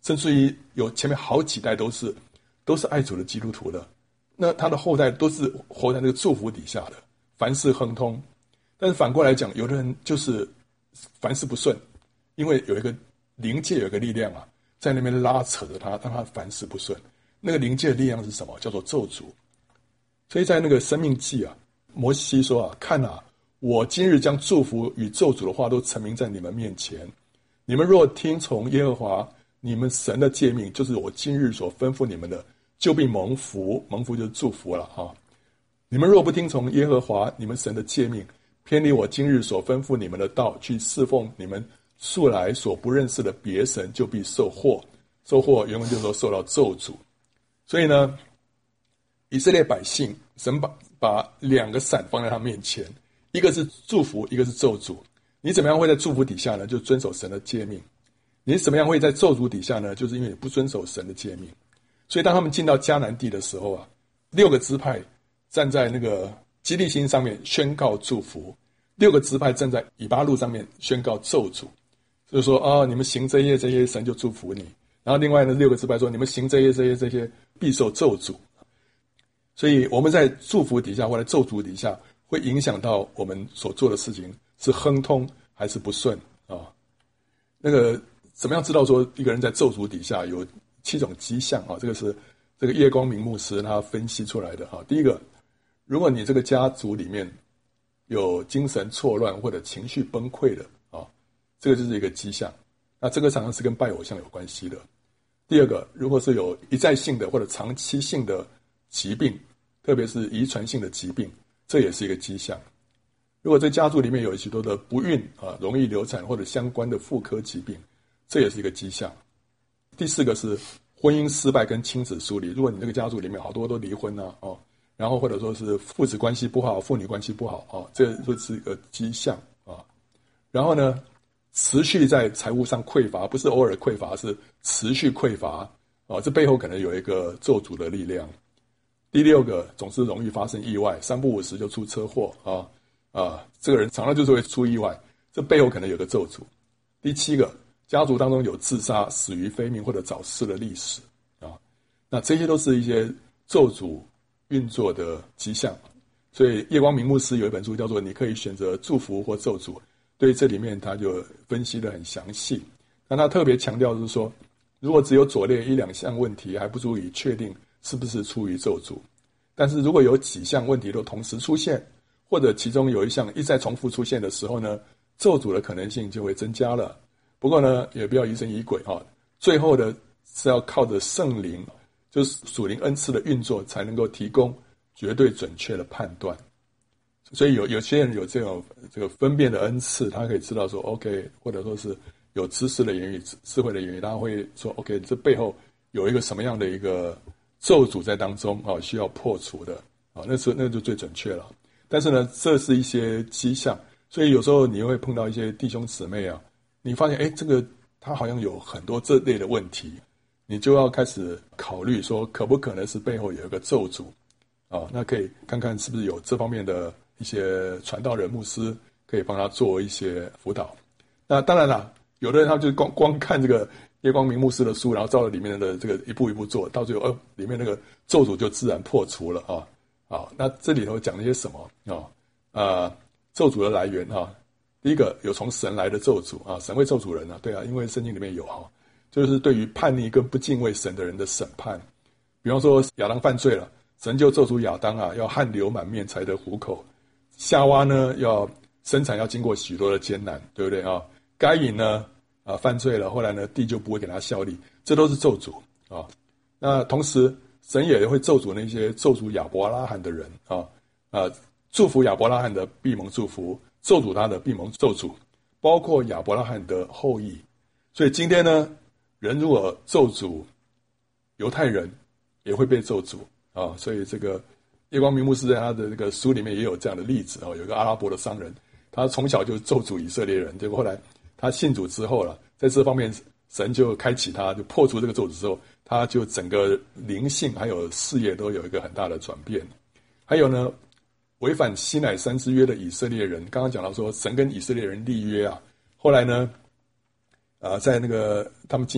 甚至于有前面好几代都是都是爱主的基督徒的，那他的后代都是活在那个祝福底下的，凡事亨通。但是反过来讲，有的人就是凡事不顺，因为有一个灵界有一个力量啊，在那边拉扯着他，让他凡事不顺。那个灵界的力量是什么？叫做咒诅。所以在那个生命记啊，摩西说啊，看啊，我今日将祝福与咒诅的话都陈明在你们面前，你们若听从耶和华你们神的诫命，就是我今日所吩咐你们的，就必蒙福。蒙福就是祝福了啊。你们若不听从耶和华你们神的诫命，偏离我今日所吩咐你们的道，去侍奉你们素来所不认识的别神，就必受祸。受祸原文就是说受到咒诅。所以呢，以色列百姓，神把把两个伞放在他面前，一个是祝福，一个是咒诅。你怎么样会在祝福底下呢？就遵守神的诫命。你怎么样会在咒诅底下呢？就是因为你不遵守神的诫命。所以当他们进到迦南地的时候啊，六个支派站在那个基利心上面宣告祝福，六个支派站在以巴路上面宣告咒诅。就是说啊，你们行这些这些，神就祝福你。然后另外呢，六个支派说，你们行这些这些这些，必受咒诅。所以我们在祝福底下或者咒诅底下，会影响到我们所做的事情是亨通还是不顺啊？那个怎么样知道说一个人在咒诅底下？有七种迹象啊，这个是这个叶光明牧师他分析出来的啊。第一个，如果你这个家族里面有精神错乱或者情绪崩溃的啊，这个就是一个迹象。那这个常常是跟拜偶像有关系的。第二个，如果是有一再性的或者长期性的疾病，特别是遗传性的疾病，这也是一个迹象。如果这家族里面有许多的不孕啊，容易流产或者相关的妇科疾病，这也是一个迹象。第四个是婚姻失败跟亲子疏离，如果你这个家族里面好多都离婚啊，哦，然后或者说是父子关系不好、父女关系不好啊，这就是一个迹象啊。然后呢，持续在财务上匮乏，不是偶尔匮乏，是持续匮乏啊，这背后可能有一个咒诅的力量。第六个，总是容易发生意外，三不五时就出车祸啊啊，这个人常常就是会出意外，这背后可能有个咒诅。第七个，家族当中有自杀、死于非命或者早逝的历史啊，那这些都是一些咒诅运作的迹象。所以叶光明牧师有一本书叫做《你可以选择祝福或咒诅》，对这里面他就分析得很详细。但他特别强调就是说，如果只有左列一两项问题还不足以确定是不是出于咒诅，但是如果有几项问题都同时出现，或者其中有一项一再重复出现的时候呢，咒诅的可能性就会增加了。不过呢，也不要疑神疑鬼啊，最后的是要靠着圣灵，就是属灵恩赐的运作，才能够提供绝对准确的判断。所以有有些人有这种这个分辨的恩赐，他可以知道说 OK， 或者说是有知识的言语、智慧的言语，他会说 OK， 这背后有一个什么样的一个咒诅在当中啊，需要破除的啊，那是那就最准确了。但是呢，这是一些迹象，所以有时候你会碰到一些弟兄姊妹啊，你发现哎，这个他好像有很多这类的问题，你就要开始考虑说，可不可能是背后有一个咒诅啊？那可以看看是不是有这方面的一些传道人、牧师可以帮他做一些辅导。那当然了，有的人他就光光看这个叶光明牧师的书，然后照着里面的这个一步一步做，到最后哦，里面那个咒诅就自然破除了啊。好，那这里头讲了些什么啊？呃，咒诅的来源哈、啊，第一个有从神来的咒诅啊，神会咒诅人啊，对啊，因为圣经里面有哈，就是对于叛逆跟不敬畏神的人的审判。比方说亚当犯罪了，神就咒诅亚当啊，要汗流满面才得糊口；夏娃呢，要生产要经过许多的艰难，对不对啊？该隐呢，啊犯罪了，后来呢，地就不会给他效力，这都是咒诅啊。那同时，神也会咒诅那些咒诅亚伯拉罕的人啊，啊，祝福亚伯拉罕的必蒙祝福，咒诅他的必蒙咒诅，包括亚伯拉罕的后裔。所以今天呢，人如果咒诅犹太人，也会被咒诅啊。所以这个叶光明牧师在他的这个书里面也有这样的例子啊，有一个阿拉伯的商人，他从小就咒诅以色列人，结果后来他信主之后了，在这方面神就开启他，就破除这个咒诅之后，他就整个灵性还有事业都有一个很大的转变。还有呢，违反西乃山之约的以色列人，刚刚讲到说神跟以色列人立约啊，后来呢，啊、呃，在那个他们进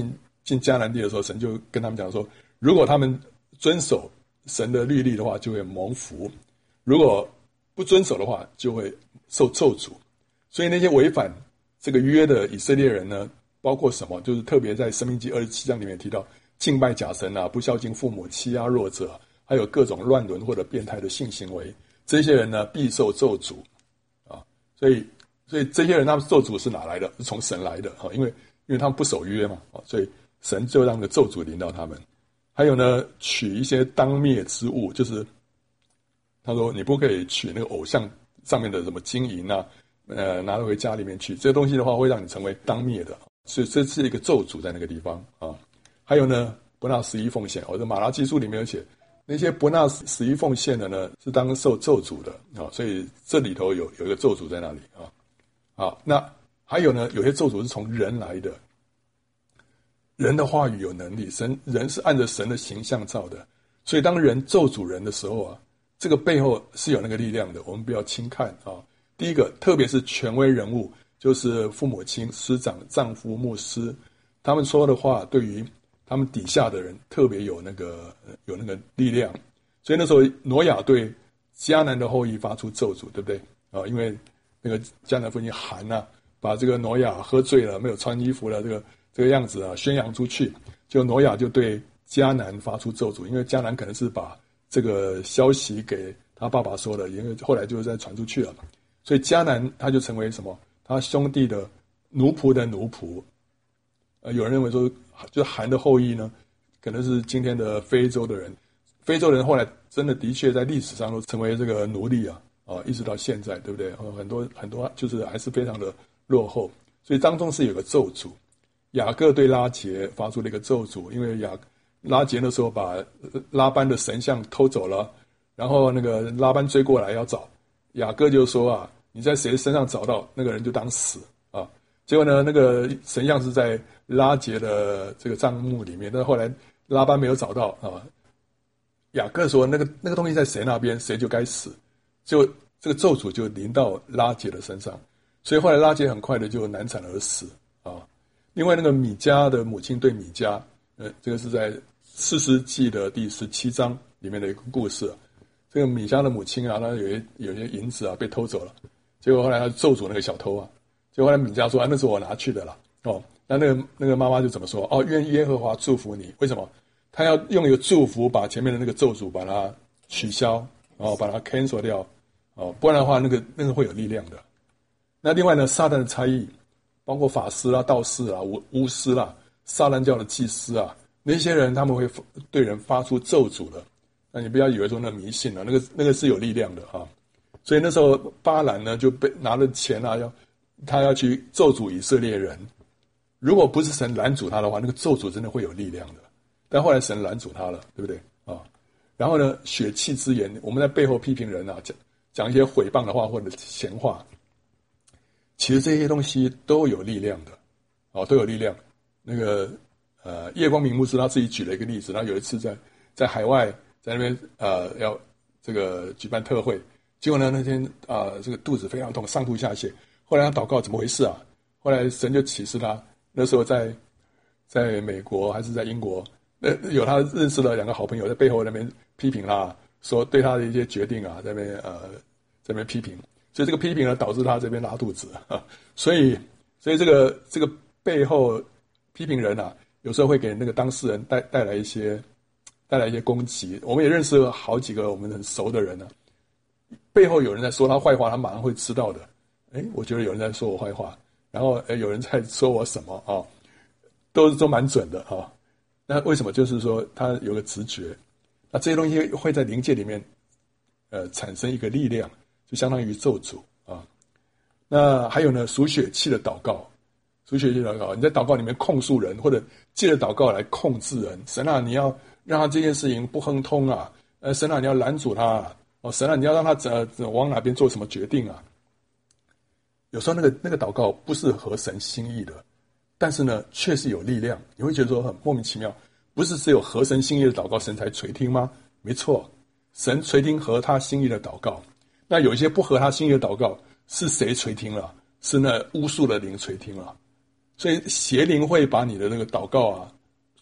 进迦南地的时候，神就跟他们讲说，如果他们遵守神的律例的话，就会蒙福；如果不遵守的话，就会受咒诅。所以那些违反这个约的以色列人呢，包括什么？就是特别在申命记二十七章里面提到敬拜假神啊，不孝敬父母，欺压弱者，还有各种乱伦或者变态的性行为，这些人呢必受咒诅啊。所以，所以这些人他们咒诅是哪来的？是从神来的啊，因为因为他们不守约嘛啊，所以神就让那个咒诅临到他们。还有呢，取一些当灭之物，就是他说你不可以取那个偶像上面的什么金银啊，呃，拿回家里面去，这些东西的话会让你成为当灭的，所以这是一个咒诅在那个地方啊。还有呢，不纳十一奉献，或者马拉基书里面有写，那些不纳十一奉献的呢，是当受咒诅的啊。所以这里头有有一个咒诅在那里啊。好，那还有呢，有些咒诅是从人来的。人的话语有能力，神人是按着神的形象造的，所以当人咒诅人的时候啊，这个背后是有那个力量的，我们不要轻看啊。第一个，特别是权威人物，就是父母亲、师长、丈夫、牧师，他们说的话对于他们底下的人特别有那个有那个力量。所以那时候挪亚对迦南的后裔发出咒诅，对不对啊？因为那个迦南父亲含啊，把这个挪亚喝醉了，没有穿衣服了，这个这个样子啊，宣扬出去，就挪亚就对迦南发出咒诅，因为迦南可能是把这个消息给他爸爸说的，因为后来就再传出去了，所以迦南他就成为什么？他兄弟的奴仆的奴仆。呃，有人认为说，就是含的后裔呢，可能是今天的非洲的人。非洲人后来真的的确在历史上都成为这个奴隶啊，啊，一直到现在，对不对？呃、很多很多就是还是非常的落后，所以当中是有个咒诅。雅各对拉结发出了一个咒诅，因为雅拉结的时候把拉班的神像偷走了，然后那个拉班追过来要找，雅各就说啊，你在谁身上找到那个人就当死啊。结果呢，那个神像是在拉结的这个帐幕里面，但后来拉班没有找到啊。雅各说那个那个东西在谁那边，谁就该死，就这个咒诅就临到拉结的身上，所以后来拉结很快的就难产而死啊。另外那个米迦的母亲对米迦，呃，这个是在士师记的第十七章里面的一个故事。这个米迦的母亲啊，她有些有些银子啊被偷走了，结果后来她咒诅那个小偷啊，结果后来米迦说啊，那是我拿去的了哦。那那个那个妈妈就怎么说？哦，愿耶和华祝福你。为什么？她要用一个祝福把前面的那个咒诅把它取消，哦，把它 cancel 掉，哦，不然的话那个那个会有力量的。那另外呢，撒旦的差役。包括法师啦、道士啦、巫巫师啦、撒旦教的祭司啊，那些人他们会对人发出咒诅的。那你不要以为说那迷信了，那个那个是有力量的啊。所以那时候巴兰呢就被拿了钱啊，要他要去咒诅以色列人。如果不是神拦阻他的话，那个咒诅真的会有力量的。但后来神拦阻他了，对不对啊？然后呢，血气之言，我们在背后批评人啊，讲讲一些毁谤的话或者闲话。其实这些东西都有力量的，哦，都有力量。那个呃，叶光明牧师他自己举了一个例子，他有一次在在海外在那边呃要这个举办特会，结果呢那天啊、呃、这个肚子非常痛，上吐下泻。后来他祷告怎么回事啊？后来神就启示他，那时候在在美国还是在英国，那有他认识了两个好朋友在背后那边批评他，说对他的一些决定啊，在那边呃在那边批评。所以这个批评呢，导致他这边拉肚子啊。所以，所以这个这个背后批评人啊，有时候会给那个当事人带带来一些带来一些攻击。我们也认识好几个我们很熟的人呢、啊，背后有人在说他坏话，他马上会知道的。哎，我觉得有人在说我坏话，然后哎有人在说我什么啊，都都蛮准的啊。那为什么？就是说他有个直觉，那这些东西会在灵界里面呃产生一个力量。就相当于咒诅啊。那还有呢，属血气的祷告，属血气的祷告，你在祷告里面控诉人，或者借着祷告来控制人。神啊，你要让他这件事情不亨通啊！呃，神啊，你要拦阻他啊！哦，神啊，你要让他呃往哪边做什么决定啊？有时候那个那个祷告不是合神心意的，但是呢，确实有力量。你会觉得说很莫名其妙，不是只有合神心意的祷告，神才垂听吗？没错，神垂听合他心意的祷告。那有一些不合他心意的祷告，是谁垂听了？是那巫术的灵垂听了。所以邪灵会把你的那个祷告啊，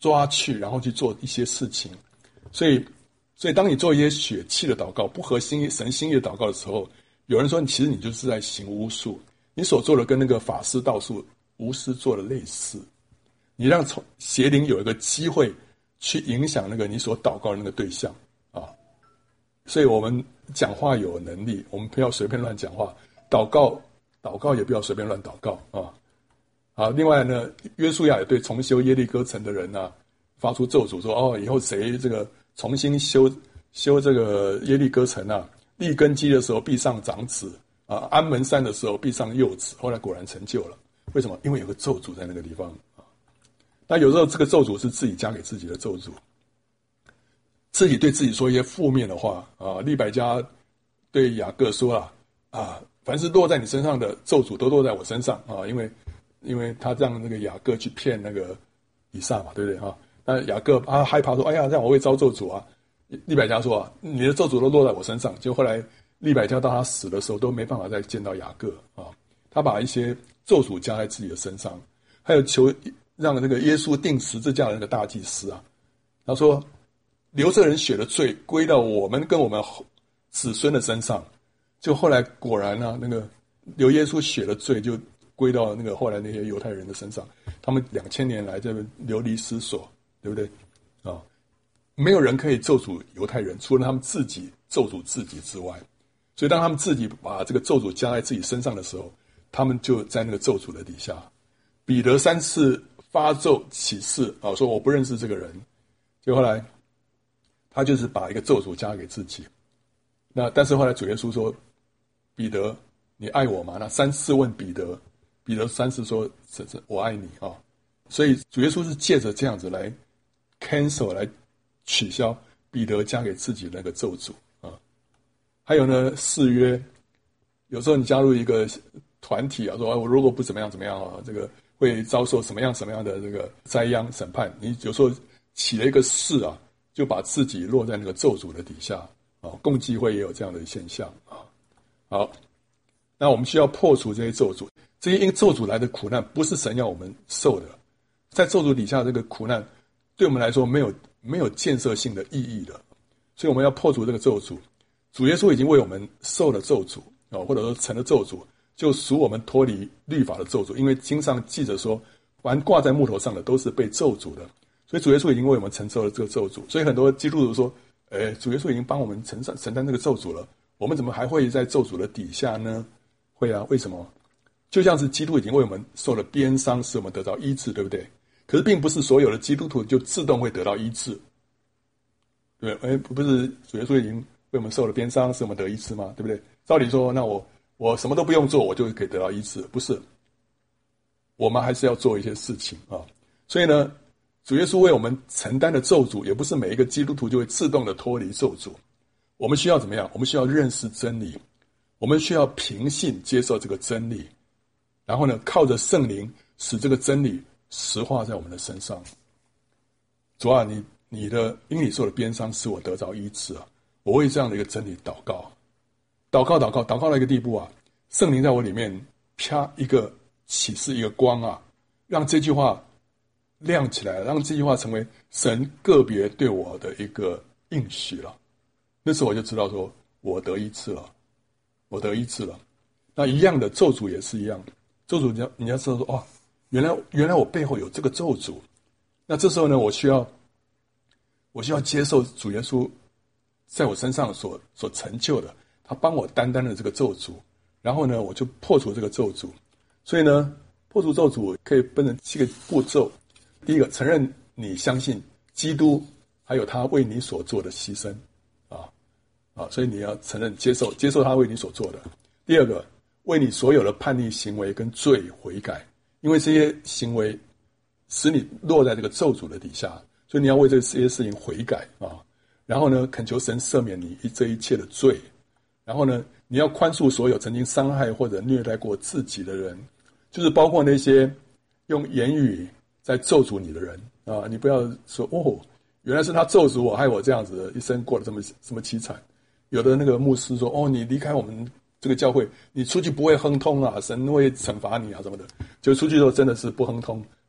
抓去，然后去做一些事情。所以，所以当你做一些血气的祷告，不合心意神心意的祷告的时候，有人说，其实你就是在行巫术，你所做的跟那个法师道术巫师做的类似，你让邪灵有一个机会去影响那个你所祷告的那个对象啊。所以我们讲话有能力，我们不要随便乱讲话，祷告祷告也不要随便乱祷告啊。好，另外呢，约书亚也对重修耶利哥城的人啊发出咒诅，说哦，以后谁这个重新修修这个耶利哥城啊，立根基的时候必上长子啊，安门山的时候必上幼子。后来果然成就了，为什么？因为有个咒诅在那个地方啊。那有时候这个咒诅是自己加给自己的咒诅，自己对自己说一些负面的话啊。利百加对雅各说了啊，凡是落在你身上的咒诅都落在我身上啊，因为因为他让那个雅各去骗那个以撒嘛，对不对啊？那雅各他害怕说，哎呀，这样我会遭咒诅啊。利百加说啊，你的咒诅都落在我身上。就后来利百加到他死的时候都没办法再见到雅各啊，他把一些咒诅加在自己的身上，还有求让那个耶稣钉十字架的那个大祭司啊，他说流这人血的罪归到我们跟我们子孙的身上。就后来果然啊，那个流耶稣血的罪就归到那个后来那些犹太人的身上，他们两千年来这边流离失所，对不对啊？没有人可以咒诅犹太人，除了他们自己咒诅自己之外。所以当他们自己把这个咒诅加在自己身上的时候，他们就在那个咒诅的底下。彼得三次发咒起誓啊，说我不认识这个人。结果后来他就是把一个咒诅加给自己。那但是后来主耶稣说，彼得你爱我吗？那三次问彼得，彼得三次说我爱你啊。所以主耶稣是借着这样子来 cancel 来取消彼得加给自己的那个咒诅啊。还有呢，誓约，有时候你加入一个团体啊，说、哎、我如果不怎么样怎么样啊，这个会遭受什么样什么样的这个灾殃审判。你有时候起了一个誓啊，就把自己落在那个咒诅的底下啊。共济会也有这样的现象啊。好，那我们需要破除这些咒诅，这些因咒诅来的苦难不是神要我们受的，在咒诅底下这个苦难对我们来说没有没有建设性的意义的，所以我们要破除这个咒诅。主耶稣已经为我们受了咒诅啊，或者说成了咒诅，就赎我们脱离律法的咒诅。因为经上记着说，凡挂在木头上的都是被咒诅的，所以主耶稣已经为我们承受了这个咒诅。所以很多基督徒说，哎，主耶稣已经帮我们承担承担这个咒诅了，我们怎么还会在咒诅的底下呢？会啊，为什么？就像是基督已经为我们受了鞭伤，使我们得到医治，对不对？可是并不是所有的基督徒就自动会得到医治，对不对？哎，不是主耶稣已经为我们受了鞭伤，使我们得医治吗？对不对？照理说，那我我什么都不用做，我就可以得到医治，不是？我们还是要做一些事情啊。所以呢，主耶稣为我们承担的咒诅，也不是每一个基督徒就会自动的脱离咒诅。我们需要怎么样？我们需要认识真理，我们需要凭信接受这个真理，然后呢，靠着圣灵使这个真理实化在我们的身上。主啊，你你的因你受的鞭伤使我得着医治啊！我为这样的一个真理祷告，祷告祷告祷告到一个地步啊，圣灵在我里面啪一个启示，一个光啊，让这句话亮起来，让这句话成为神个别对我的一个应许了。那时候我就知道说，我得医治了，我得医治了。那一样的咒诅也是一样，咒诅你要你要知道说，哦，原来原来我背后有这个咒诅。那这时候呢，我需要我需要接受主耶稣在我身上所所成就的，他帮我担当了这个咒诅，然后呢，我就破除这个咒诅。所以呢，破除咒诅可以分成七个步骤。第一个，承认你相信基督，还有他为你所做的牺牲啊啊，所以你要承认、接受、接受他为你所做的。第二个，为你所有的叛逆行为跟罪悔改，因为这些行为使你落在这个咒诅的底下，所以你要为这些事情悔改啊。然后呢，恳求神赦免你这一切的罪。然后呢，你要宽恕所有曾经伤害或者虐待过自己的人，就是包括那些用言语在咒诅你的人啊。你不要说哦，原来是他咒诅我，害我这样子一生过得这么这么凄惨。有的那个牧师说，哦，你离开我们这个教会，你出去不会亨通啊，神会惩罚你啊什么的。就出去之后真的是不亨通，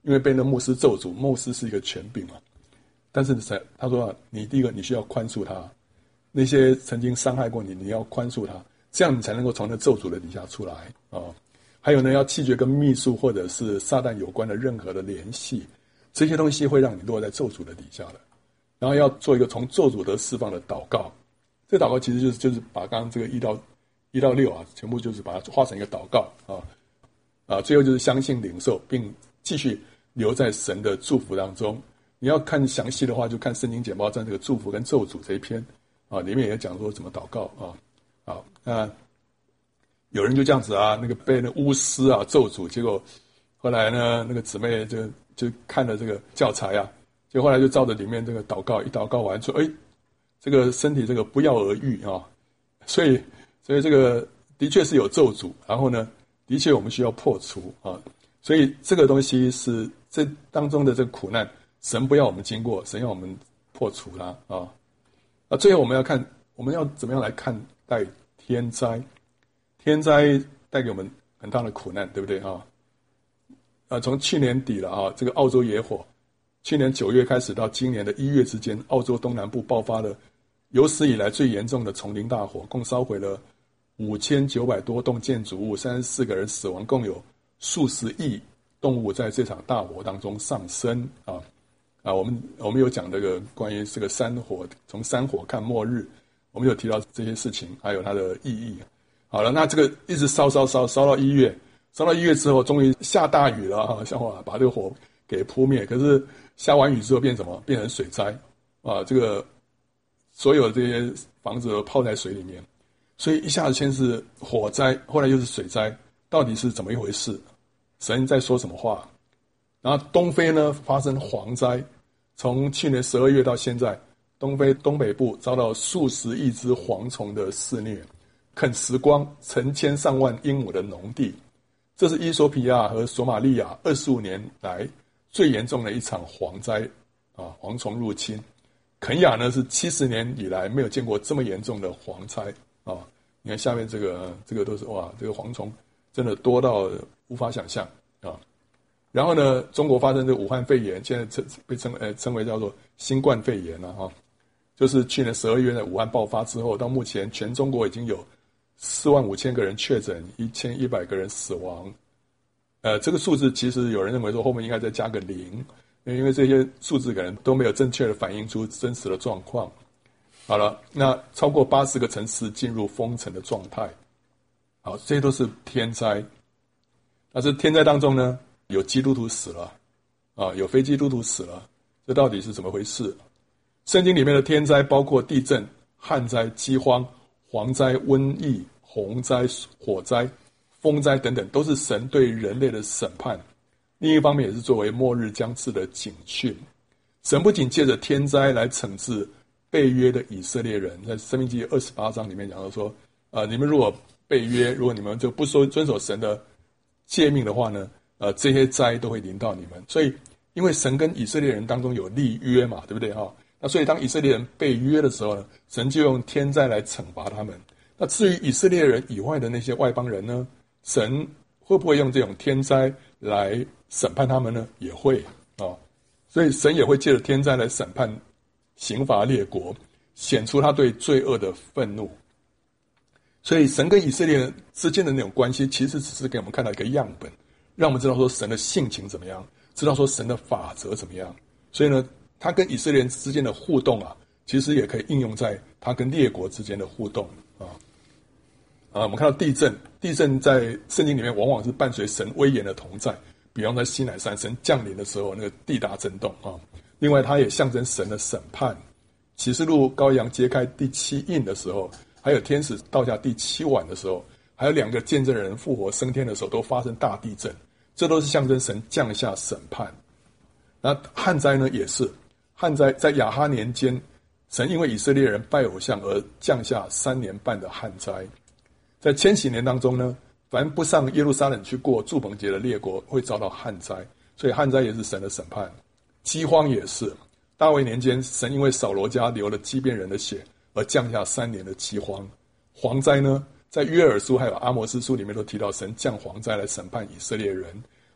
因为被那牧师咒诅，牧师是一个权柄嘛。但是他说、啊、你第一个你需要宽恕他，那些曾经伤害过你，你要宽恕他，这样你才能够从那咒诅的底下出来啊、哦。还有呢，要弃绝跟秘术或者是撒旦有关的任何的联系，这些东西会让你落在咒诅的底下的。然后要做一个从咒诅得释放的祷告，这个祷告其实就是就是把刚刚这个一到一到六啊，全部就是把它化成一个祷告啊啊，最后就是相信领受，并继续留在神的祝福当中。你要看详细的话，就看圣经简报站这个祝福跟咒诅这一篇啊，里面也讲说怎么祷告啊。好，那有人就这样子啊，那个被那巫师啊咒诅，结果后来呢，那个姊妹就就看了这个教材啊。就后来就照着里面这个祷告，一祷告完说，哎，这个身体这个不药而愈啊，所以所以这个的确是有咒诅，然后呢，的确我们需要破除啊，所以这个东西是这当中的这个苦难，神不要我们经过，神要我们破除它啊。啊，最后我们要看，我们要怎么样来看待天灾？天灾带给我们很大的苦难，对不对啊？啊，从去年底了啊，这个澳洲野火。去年九月开始到今年的一月之间，澳洲东南部爆发了有史以来最严重的丛林大火，共烧毁了五千九百多栋建筑物，三十四个人死亡，共有数十亿动物在这场大火当中丧生啊啊！我们我们有讲这个关于这个山火，从山火看末日，我们有提到这些事情，还有它的意义。好了，那这个一直烧烧烧烧到一月，烧到一月之后，终于下大雨了啊，像话把这个火给扑灭，可是。下完雨之后变什么？变成水灾啊！这个所有这些房子都泡在水里面，所以一下子先是火灾，后来又是水灾，到底是怎么一回事？神在说什么话？然后东非呢发生蝗灾，从去年十二月到现在，东非东北部遭到数十亿只蝗虫的肆虐，啃食光成千上万英亩的农地。这是伊索比亚和索马利亚二十五年来最严重的一场蝗灾啊，蝗虫入侵。肯亚呢是七十年以来没有见过这么严重的蝗灾啊！你看下面这个，这个都是哇，这个蝗虫真的多到无法想象啊。然后呢，中国发生这个武汉肺炎，现在称被称呃称为叫做新冠肺炎了哈、啊。就是去年十二月的武汉爆发之后，到目前全中国已经有四万五千个人确诊，一千一百个人死亡。呃，这个数字其实有人认为说后面应该再加个零，因为这些数字可能都没有正确的反映出真实的状况。好了，那超过八十个城市进入封城的状态。好，这些都是天灾。但是天灾当中呢，有基督徒死了，啊，有非基督徒死了，这到底是怎么回事？圣经里面的天灾包括地震、旱灾、饥荒、蝗灾、瘟疫、洪灾、火灾、风灾等等，都是神对人类的审判。另一方面也是作为末日将至的警讯。神不仅借着天灾来惩治被约的以色列人，在申命记二十八章里面讲到说，呃，你们如果被约，如果你们就不说遵守神的诫命的话呢，呃，这些灾都会临到你们。所以，因为神跟以色列人当中有立约嘛，对不对哈？那所以当以色列人被约的时候呢，神就用天灾来惩罚他们。那至于以色列人以外的那些外邦人呢，神会不会用这种天灾来审判他们呢？也会啊，所以神也会借着天灾来审判、刑罚列国，显出他对罪恶的愤怒。所以神跟以色列人之间的那种关系，其实只是给我们看到一个样本，让我们知道说神的性情怎么样，知道说神的法则怎么样。所以呢，他跟以色列人之间的互动啊，其实也可以应用在他跟列国之间的互动啊。啊，我们看到地震，地震在圣经里面往往是伴随神威严的同在，比方在西乃山神降临的时候，那个地大震动啊。另外，它也象征神的审判。启示录羔羊揭开第七印的时候，还有天使倒下第七碗的时候，还有两个见证人复活升天的时候，都发生大地震，这都是象征神降下审判。那旱灾呢，也是旱灾，在亚哈年间，神因为以色列人拜偶像而降下三年半的旱灾。在千禧年当中呢，凡不上耶路撒冷去过住棚节的列国会遭到旱灾，所以旱灾也是神的审判。饥荒也是，大卫年间，神因为扫罗家流了基遍人的血而降下三年的饥荒。蝗灾呢，在约珥书还有阿摩司书里面都提到神降蝗灾来审判以色列人。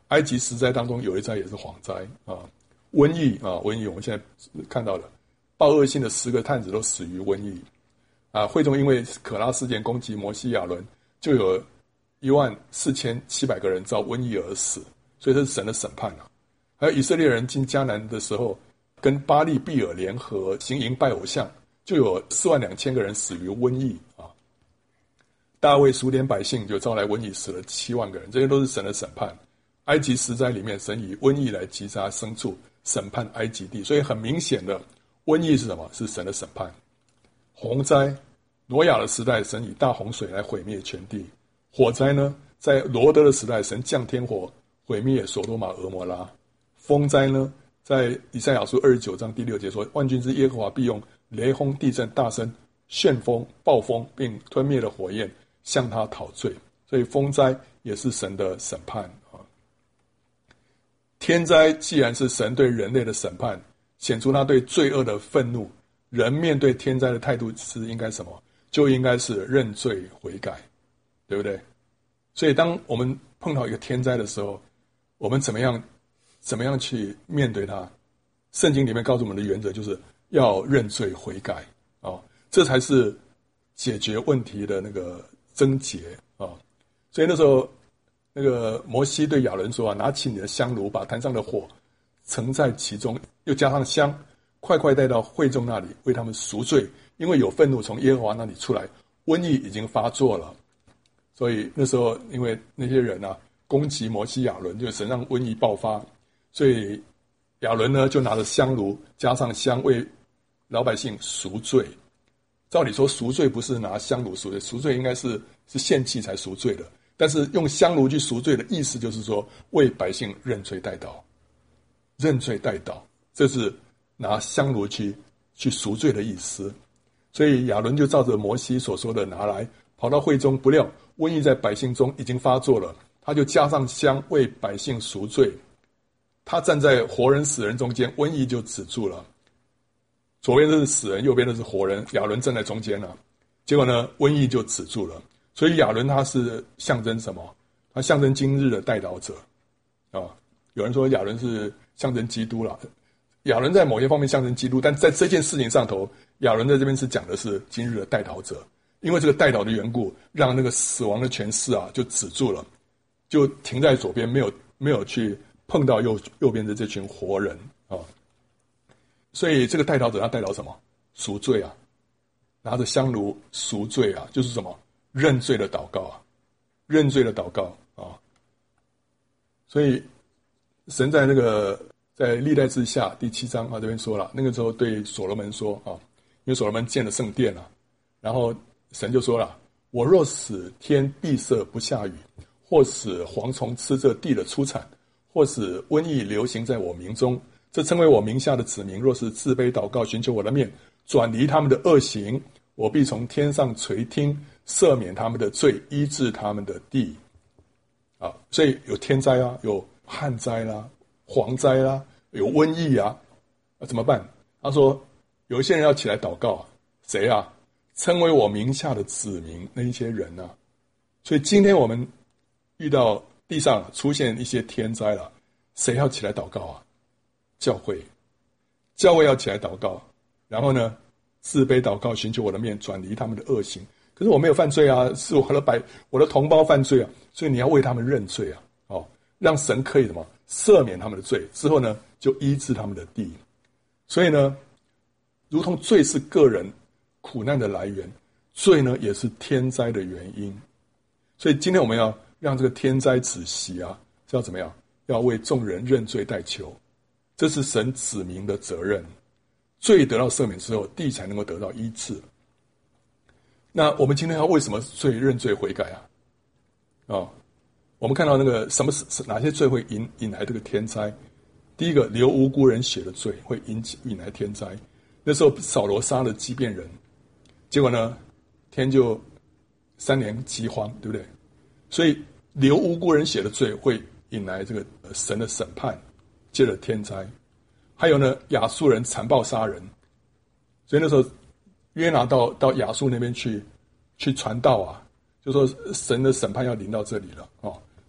埃及十灾当中有一灾也是蝗灾啊，瘟疫啊，瘟疫我们现在看到了，报恶性的十个探子都死于瘟疫啊。会中因为可拉事件攻击摩西亚伦，就有一万四千七百个人遭瘟疫而死，所以这是神的审判啊。还有以色列人进迦南的时候，跟巴利毕尔联合行营拜偶像，就有四万两千个人死于瘟疫啊。大卫数点百姓，就招来瘟疫，死了七万个人，这些都是神的审判。埃及十灾里面，神以瘟疫来击杀牲畜，审判埃及地，所以很明显的，瘟疫是什么？是神的审判。洪灾，挪亚的时代，神以大洪水来毁灭全地。火灾呢，在罗德的时代，神降天火毁灭所多玛、俄摩拉。风灾呢，在以赛亚书二十九章第六节说，万军之耶和华必用雷轰、地震、大声、旋风、暴风，并吞灭了火焰，向他讨罪。所以风灾也是神的审判啊。天灾既然是神对人类的审判，显出他对罪恶的愤怒，人面对天灾的态度是应该什么？就应该是认罪悔改，对不对？所以当我们碰到一个天灾的时候，我们怎么样怎么样去面对它？圣经里面告诉我们的原则就是要认罪悔改啊，这才是解决问题的那个症结啊。所以那时候那个摩西对亚伦说啊，拿起你的香炉，把坛上的火盛在其中，又加上香，快快带到会众那里，为他们赎罪，因为有愤怒从耶和华那里出来，瘟疫已经发作了。所以那时候因为那些人啊攻击摩西亚伦，就神让瘟疫爆发，所以亚伦呢就拿着香炉加上香，为老百姓赎罪。照理说赎罪不是拿香炉赎罪，赎罪应该是是献祭才赎罪的，但是用香炉去赎罪的意思就是说为百姓认罪代祷，认罪代祷，这是拿香炉去去赎罪的意思。所以亚伦就照着摩西所说的拿来，跑到会中，不料瘟疫在百姓中已经发作了，他就加上香为百姓赎罪。他站在活人死人中间，瘟疫就止住了。左边的是死人，右边的是活人，亚伦站在中间了，结果呢瘟疫就止住了。所以亚伦他是象征什么？他象征今日的代祷者啊。有人说亚伦是象征基督了，亚伦在某些方面象征基督，但在这件事情上头，亚伦在这边是讲的是今日的代祷者。因为这个代祷的缘故，让那个死亡的权势啊就止住了，就停在左边，没有没有去碰到右右边的这群活人啊。所以这个代祷者他代祷什么？赎罪啊，拿着香炉赎罪啊，就是什么？认罪的祷告啊，认罪的祷告啊。所以神在那个在历代志下第七章啊这边说了，那个时候对所罗门说啊，因为所罗门建了圣殿啊，然后神就说了，我若使天闭塞不下雨，或使蝗虫吃这地的出产，或使瘟疫流行在我民中，这称为我名下的子民，若是自卑祷告，寻求我的面，转离他们的恶行，我必从天上垂听，赦免他们的罪，医治他们的地。啊，所以有天灾啊，有旱灾啦、蝗灾啦，有瘟疫啊，啊怎么办？他说有一些人要起来祷告，谁啊？称为我名下的子民，那一些人啊。所以今天我们遇到地上出现一些天灾了，谁要起来祷告啊？教会，教会要起来祷告，然后呢，自卑祷告，寻求我的面，转离他们的恶行。可是我没有犯罪啊，是我的百我的同胞犯罪啊，所以你要为他们认罪啊，哦，让神可以什么赦免他们的罪，之后呢，就医治他们的地。所以呢，如同罪是个人苦难的来源，罪呢也是天灾的原因。所以今天我们要让这个天灾止息啊，是要怎么样？要为众人认罪代求，这是神子民的责任。罪得到赦免之后，地才能够得到医治。那我们今天要为什么罪认罪悔改啊？哦，我们看到那个什么是哪些罪会引引来这个天灾？第一个，流无辜人血的罪会引起引来天灾。那时候扫罗杀了基遍人，结果呢，天就三年饥荒，对不对？所以流无辜人血的罪会引来这个神的审判，接着天灾。还有呢，亚述人残暴杀人，所以那时候约拿到到亚述那边去去传道啊，就说神的审判要临到这里了哦，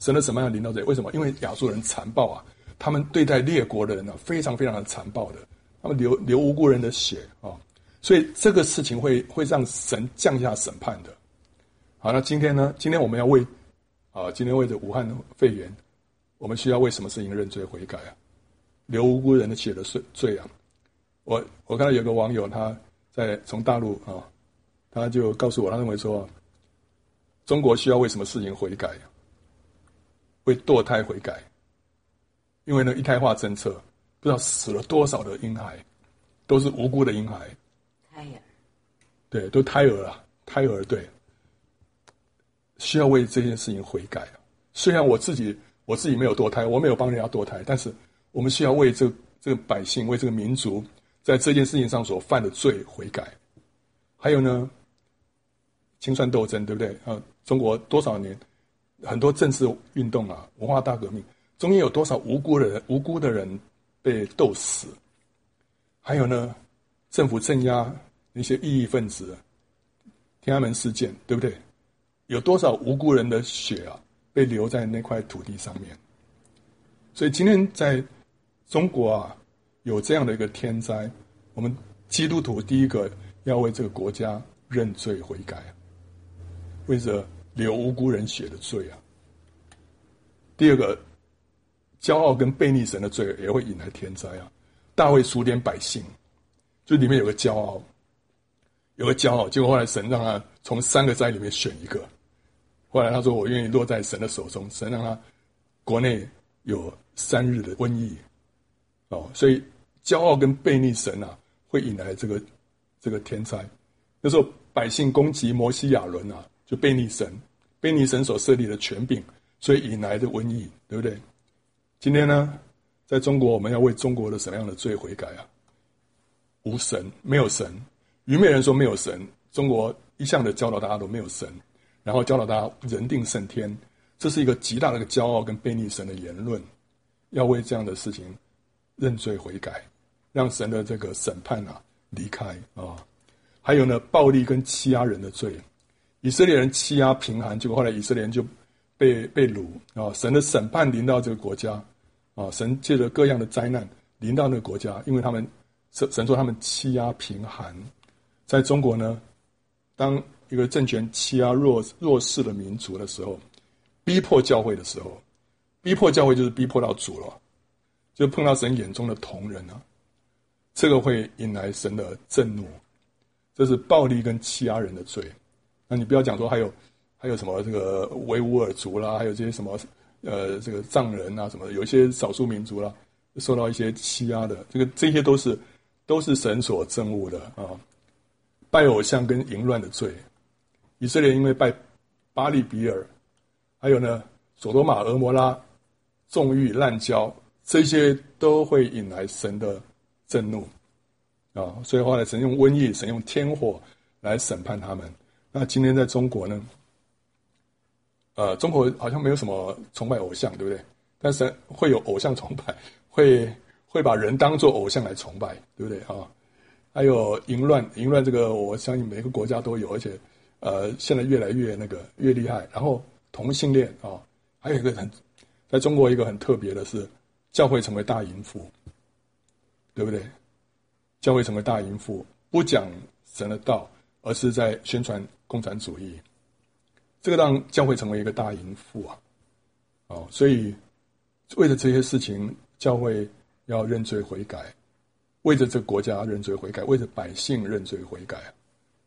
神的审判要临到这里。为什么？因为亚述人残暴啊，他们对待列国的人呢、啊，非常非常的残暴的，他们流流无辜人的血啊，所以这个事情会会让神降下审判的。好，那今天呢？今天我们要为啊，今天为着武汉肺炎，我们需要为什么事情认罪悔改啊？流无辜人的血的罪啊！我我看到有个网友他在从大陆啊，他就告诉我，他认为说，中国需要为什么事情悔改啊？为堕胎悔改，因为呢一胎化政策，不知道死了多少的婴孩，都是无辜的婴孩， 胎儿， 对，都胎儿啊，胎儿对，需要为这件事情悔改啊。虽然我自己我自己没有堕胎，我没有帮人家堕胎，但是我们需要为这个这个百姓，为这个民族，在这件事情上所犯的罪悔改。还有呢，清算斗争，对不对啊？中国多少年很多政治运动啊，文化大革命，中间有多少无辜的人无辜的人被斗死？还有呢，政府镇压那些异议分子，天安门事件，对不对？有多少无辜人的血啊，被流在那块土地上面？所以今天在中国啊，有这样的一个天灾，我们基督徒第一个要为这个国家认罪悔改啊，为着流无辜人血的罪啊。第二个，骄傲跟悖逆神的罪也会引来天灾啊。大卫数点百姓，就里面有个骄傲，有个骄傲，结果后来神让他从三个灾里面选一个。后来他说：“我愿意落在神的手中。”神让他国内有三日的瘟疫，哦，所以骄傲跟悖逆神啊，会引来这个这个天灾。那时候百姓攻击摩西亚伦啊，就悖逆神，悖逆神所设立的权柄，所以引来的瘟疫，对不对？今天呢，在中国我们要为中国的什么样的罪悔改啊？无神，没有神。愚昧人说没有神，中国一向的教导大家都没有神。然后教导大家人定胜天，这是一个极大的一个骄傲跟悖逆神的言论，要为这样的事情认罪悔改，让神的这个审判啊离开啊。还有呢，暴力跟欺压人的罪，以色列人欺压贫寒，结果后来以色列人就被被掳啊，神的审判临到这个国家啊，神借着各样的灾难临到那个国家，因为他们神神说他们欺压贫寒，在中国呢，当一个政权欺压弱弱势的民族的时候，逼迫教会的时候，逼迫教会就是逼迫到主了，就碰到神眼中的同人啊，这个会引来神的震怒，这是暴力跟欺压人的罪。那你不要讲说还有还有什么这个维吾尔族啦，还有这些什么呃这个藏人啊什么的，有一些少数民族啦受到一些欺压的，这个这些都是都是神所憎恶的啊。拜偶像跟淫乱的罪。以色列因为拜巴利比尔，还有呢所多玛、俄摩拉纵欲滥交，这些都会引来神的震怒啊！所以后来神用瘟疫、神用天火来审判他们。那今天在中国呢，呃，中国好像没有什么崇拜偶像，对不对？但神会有偶像崇拜，会会把人当作偶像来崇拜，对不对啊？还有淫乱，淫乱这个我相信每个国家都有，而且。呃，现在越来越那个越厉害，然后同性恋啊、哦，还有一个很，在中国一个很特别的是，教会成为大淫妇，对不对？教会成为大淫妇，不讲神的道，而是在宣传共产主义，这个让教会成为一个大淫妇啊！哦，所以为了这些事情，教会要认罪悔改，为着这个国家认罪悔改，为着百姓认罪悔改啊！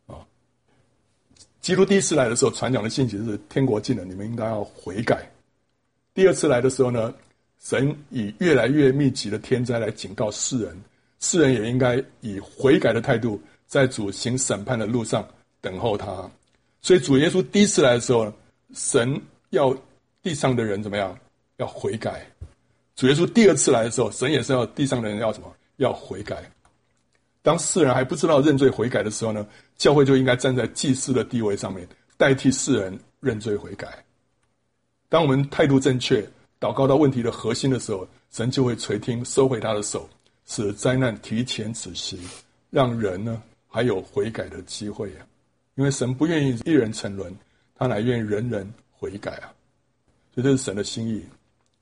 基督第一次来的时候传讲的信息是天国近了，你们应该要悔改。第二次来的时候呢，神以越来越密集的天灾来警告世人，世人也应该以悔改的态度在主行审判的路上等候他。所以主耶稣第一次来的时候，神要地上的人怎么样？要悔改。主耶稣第二次来的时候，神也是要地上的人要什么？要悔改。当世人还不知道认罪悔改的时候呢，教会就应该站在祭司的地位上面，代替世人认罪悔改。当我们态度正确，祷告到问题的核心的时候，神就会垂听，收回他的手，使灾难提前止息，让人呢还有悔改的机会啊！因为神不愿意一人沉沦，他乃愿意人人悔改啊！ 所以这是神的心意。